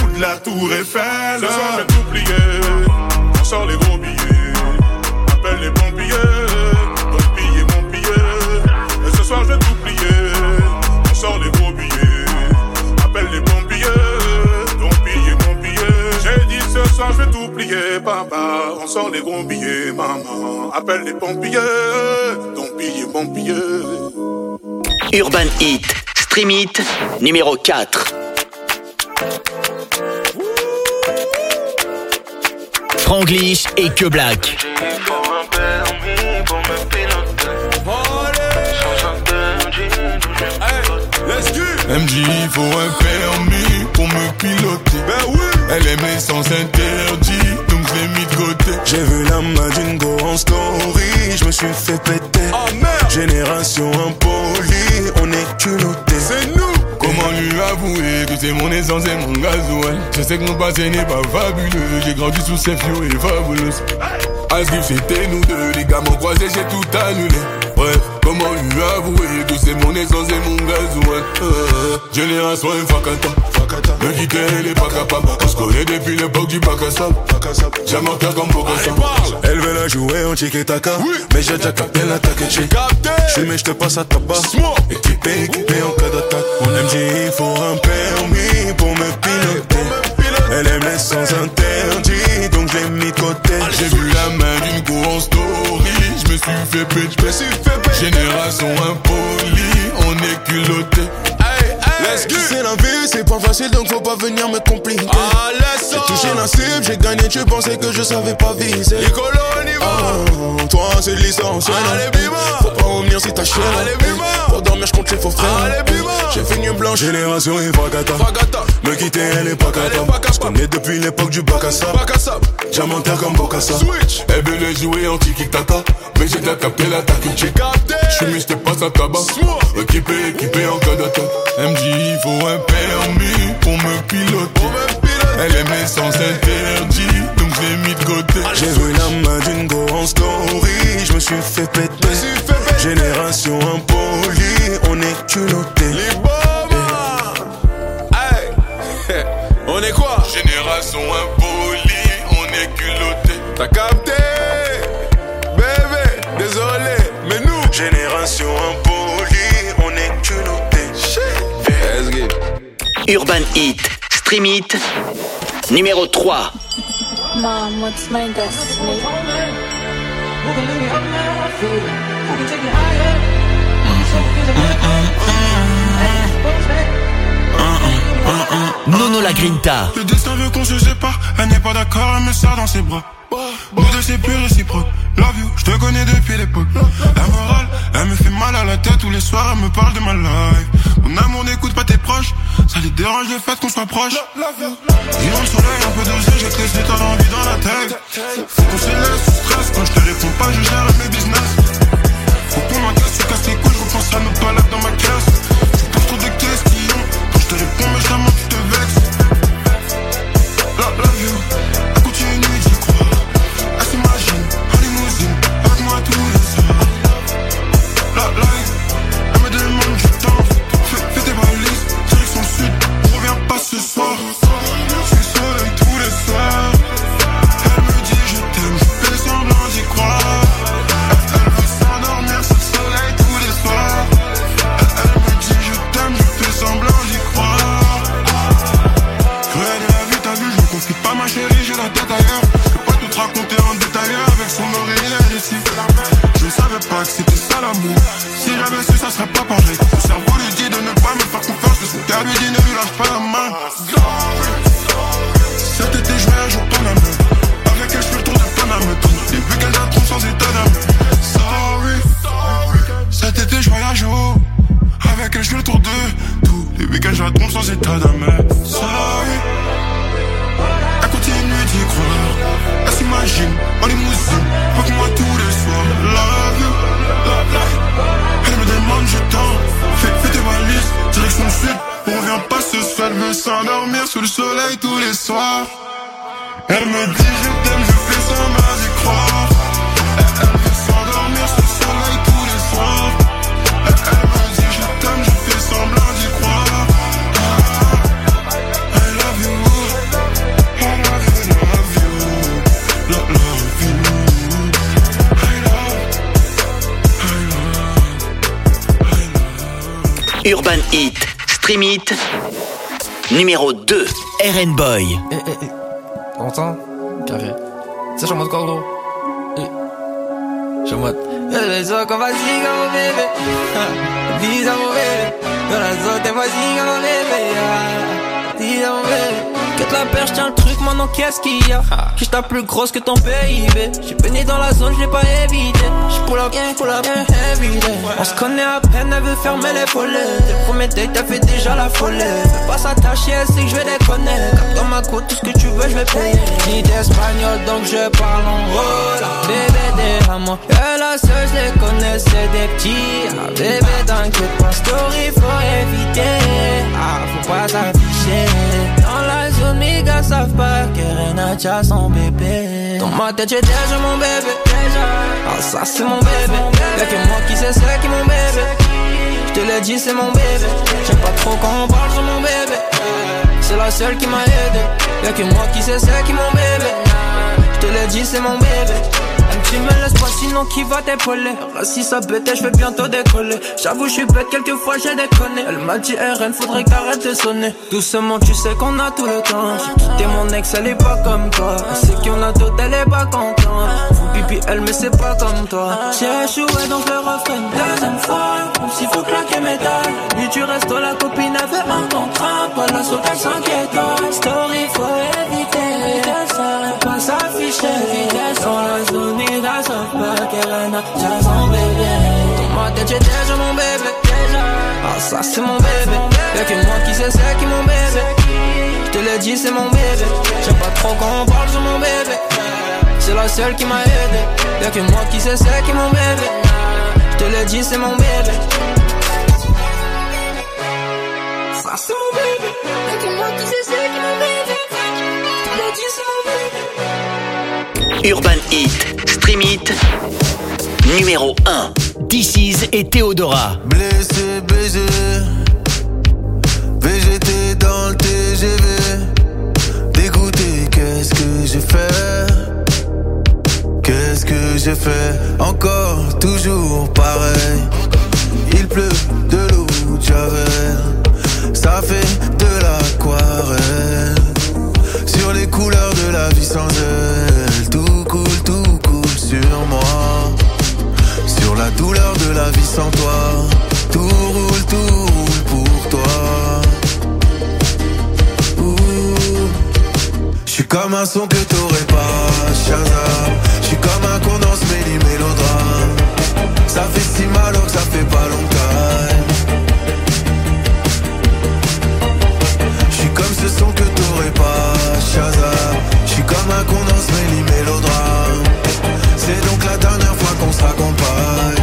belle. Ce soir je vais tout plier, on sort les gros billets. Appelle les pompiers, donc piller mon billet. Et ce soir je vais tout plier, on sort les gros billets. Appelle les pompiers, donc piller mon billet. J'ai dit ce soir je vais tout plier, papa. On sort les gros billets, maman. Appelle les pompiers, donc piller mon billet. Urban Hit, Stream Hit, numéro quatre. Franglish et Que Black. M J, il faut un permis pour me piloter. Ben oui. Elle aime l'essence interdit, donc je l'ai mis de côté. J'ai vu la main d'une go en story, je me suis fait péter. Oh merde. Génération impolie, on est culotté. C'est nous. Comment lui avouer que c'est mon essence et mon gasoil? Je sais que mon passé n'est pas fabuleux, j'ai grandi sous ces fio et fabuleuse. Asgrif c'était nous deux, les gars m'ont croisé, j'ai tout annulé. Bref, comment lui avouer que c'est mon essence et mon gasoil? euh, Génération infacata, me quitter elle est pas capable. On se connaît depuis l'époque du bac à sable. J'ai mon cœur comme Bokassa. Elle veut la jouer en tiki-taka, oui. Mais j'ai déjà capté l'attaque. J'ai capté. J'suis mais j'te passe à tabac. Équipé, équipé en cas d'attaque. Mon M J, il faut un permis pour me piloter. Elle aime l'essence interdit, donc je l'ai mis de côté. J'ai vu la main d'une go en story, je me suis fait péter. Génération impolie, on est culotté. Let's go. C'est la vie, c'est pas facile donc faut pas venir me compliquer. Ah, laisse ça. J'ai touché la cible, j'ai gagné, tu pensais que je savais pas viser. Nicolo, on y va. Ah, toi c'est l'essentiel. Allez, bima. Faut pas revenir si t'as chier. Allez, bima. Pour dormir, j'compte les faux frères. Allez, bima. J'ai fait une blanche, génération et Fagata. Fagata. Me quitter, elle est pas capable. Je connais depuis l'époque du bac à sable. Bac à sable. Diamantaire comme Bokassa. Switch. Elle veut les jouer en tiki-taka, mais j'ai déjà capté l'attaque. J'ai capté. J'suis mais j'te passe à tabac. Équipé, équipé en cas d'attaque. M J, il faut un permis pour me piloter. Elle aime l'essence interdit, donc je l'ai mis de côté. J'ai vu la main d'une go en story, je me suis fait péter. Génération impolie, on est culotté. Les bombes. Hey. On est quoi? Génération impolie, on est culotté. T'as capté? Bébé, désolé, mais nous. Génération impolie, on est culotté. Let's go. Urban Hit, Stream Hit, numéro trois. Mom, what's my destiny? Nono La Grinta. Le destin veut qu'on se sépare, elle n'est pas d'accord, elle me serre dans ses bras. Nous deux c'est plus réciproque. Love you, je te connais depuis l'époque. La morale, elle me fait mal à la tête tous les soirs, elle me parle de ma life. Mon amour n'écoute pas tes proches, ça les dérange le fait qu'on soit proche. Dis dans le soleil, un peu dosé, j'ai testé, t'as l'envie dans la tête. Faut qu'on se laisse sous stress, quand je te réponds pas, je gère mes business. Faut qu'on m'encaisse, tu casses tes couilles, je repense à nos balades dans ma caisse. Je pose trop de questions, quand je te réponds méchamment, tu te vexes. Love, love you, elle continue d'y croire. Elle s'imagine en limousine, avec moi tous les soirs. La life, elle me demande du temps. Fais, fais tes valises, direction sud, on revient pas ce soir. Je suis soleil tous les soirs. Elle me dit je t'aime, je fais semblant d'y croire. Elle, elle veut s'endormir sous le soleil tous les soirs. Elle, elle me dit je t'aime, je fais semblant d'y croire. Cruelle de la vie, t'as vu, je me confie pas ma chérie, j'ai la tête ailleurs. Je peux pas tout te raconter en détail avec son oreille et récit. Je ne savais pas que c'était ça l'amour. Si j'avais su, ça serait pas pareil. Mon cerveau lui dit de ne pas me faire confiance, mais son cœur lui dit ne lui lâche pas la main. Cet été, je voyage au Panama. Avec elle, je fais le tour de Panama. Des week-ends à trompe sans état d'âme. Sorry. Cet été, je voyage au. Avec elle, je fais le tour de tout. Les week-ends, je la trompe sans état d'âme. Sorry. Elle continue d'y croire. Elle s'imagine en limousine, avec moi tous les soirs. Love you, love life. Elle me demande je t'en. Fais, fais tes valises, direction sud. On revient pas ce soir. Elle veut s'endormir sous le soleil tous les soirs. Elle me dit je t'aime, je fais semblant d'y croire. Elle, elle veut s'endormir sous le soleil tous les soirs. Elle, elle me dit je t'aime, je fais semblant d'y croire. I love you. Urban Hit, Stream Hit, numéro deux, R N Boy. Eh, eh, eh. T'entends? Carré. Ça, je suis en mode quoi, gros? Eh. Je suis en mode. Eh, les autres, comme vas-y, comme mon bébé. Dis à mon bébé. Dans la zone, t'es vas-y, comme mon bébé. Dis à mon bébé. Quête la perche, tiens le truc, maintenant qu'est-ce qu'il y a? J'suis ta plus grosse que ton P I B. J'suis baigné dans la zone, j'l'ai pas évité. J'pull up, j'pull up, heavy day. On se connaît à peine, elle veut fermer les volets. Dès le premier date, t'as fait déjà la folie. Fais pas s'attacher, elle sait que j'vais déconner. Cap dans ma côte, tout ce que tu veux, j'vais payer. Ni d'espagnol, donc je parle en rola. Bébé, déjame-moi. Et la seule, j'les connais, c'est des petits. Ah, bébé, t'inquiète pas, story, faut éviter. Ah, faut pas s'afficher. Dans la zone, mes gars savent pas qu'Erena a son bébé. Dans ma tête j'ai déjà mon bébé. Ah ça c'est mon bébé. Y'a que moi qui sais c'est qui mon bébé. J'te l'ai dit c'est mon bébé. J'aime pas trop quand on parle sur mon bébé. C'est la seule qui m'a aidé. Y'a que moi qui sais c'est qui mon bébé. J'te l'ai dit c'est mon bébé. Tu me laisses pas sinon qui va t'épauler. Rassis sa bête et je vais bientôt décoller. J'avoue je suis bête, quelquefois j'ai déconné. Elle m'a dit R N faudrait que t'arrêtes de sonner. Doucement tu sais qu'on a tout le temps. J'ai quitté mon ex elle est pas comme toi. Elle sait qu'il y en a d'autres elle est pas contente. Faut pipi elle mais c'est pas comme toi. J'ai échoué donc le refrain deuxième fois. Même s'il faut claquer mes dalles. Lui tu restes la copine elle fait un contrat. Pas la sauce elle s'inquiète. Story faut éviter. Pas s'afficher. Vitesse dans la zone. Niggas savent pas qu'Erena a son bébé. Dans ma tête j'ai déjà mon bébé. Ah ça c'est mon bébé. Y'a que moi qui sais c'est qui mon bébé. J'te l'ai dit c'est mon bébé. J'aime pas trop quand on parle sur mon bébé. C'est la seule qui m'a aidé. Y'a que moi qui sais c'est qui mon bébé. J'te l'ai dit c'est mon bébé. Ça c'est mon bébé. Y'a que moi qui sais c'est qui mon bébé. J'te l'ai dit c'est mon bébé. Urban Hit, Stream Hit, numéro un, This Is et Théodora. Blessé, baisé, V G T dans le T G V. Dégoûté, qu'est-ce que j'ai fait? Qu'est-ce que j'ai fait? Encore, toujours pareil. Il pleut de l'eau de Javel. Ça fait de l'aquarelle. Sur les couleurs de la vie sans elle. Tout coule, tout coule sur moi. Sur la douleur de la vie sans toi. Tout roule, tout roule pour toi. J'suis comme un son que t'aurais pas, Shazam. J'suis comme un condensé méli mélodrame. Ça fait si mal alors que ça fait pas longtemps. J'suis comme ce son que t'aurais pas, Shazam. J'suis comme un condensé méli mélodrame. C'est donc la dernière fois qu'on se raccompagne.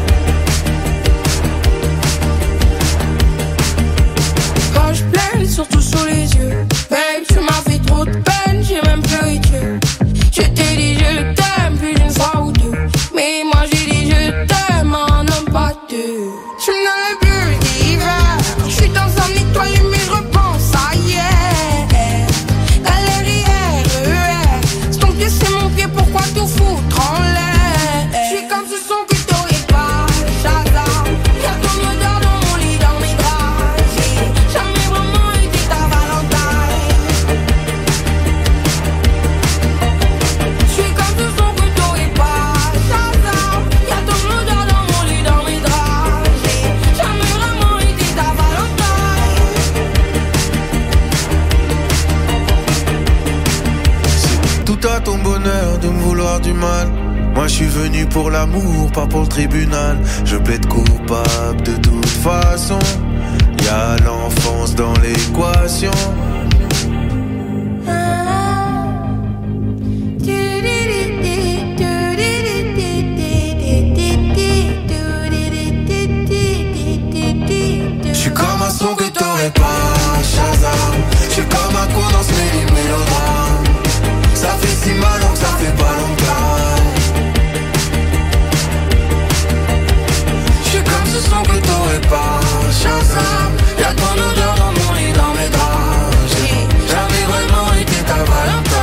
Quand je pleure, surtout sur les yeux. Babe, tu m'as fait trop de peine, j'ai même pleuré Dieu. Je t'ai dit je t'aime plus d'une fois ou deux. Mais moi j'ai dit je t'aime en homme pas deux. Je n'avais plus d'hiver. Je suis dans un étoile mais je repense à hier. Galérière, R E R. C'est ton pied, c'est mon pied, pourquoi tout foutre en l'air? Je suis comme ce son que t'aurais pas, Shazam. Y'a ton odeur dans mon lit, dans mes draps. J'ai jamais vraiment été ta Valentine. Je suis comme ce son que t'aurais pas, Shazam. Y'a ton odeur dans mon lit, dans mes draps. J'ai jamais vraiment été ta Valentine. C'est tout à ton bonheur de me vouloir du mal. Moi je suis venu pour l'amour, pas pour le tribunal. Je plaide coupable de toute façon. Y'a l'enfance dans l'équation.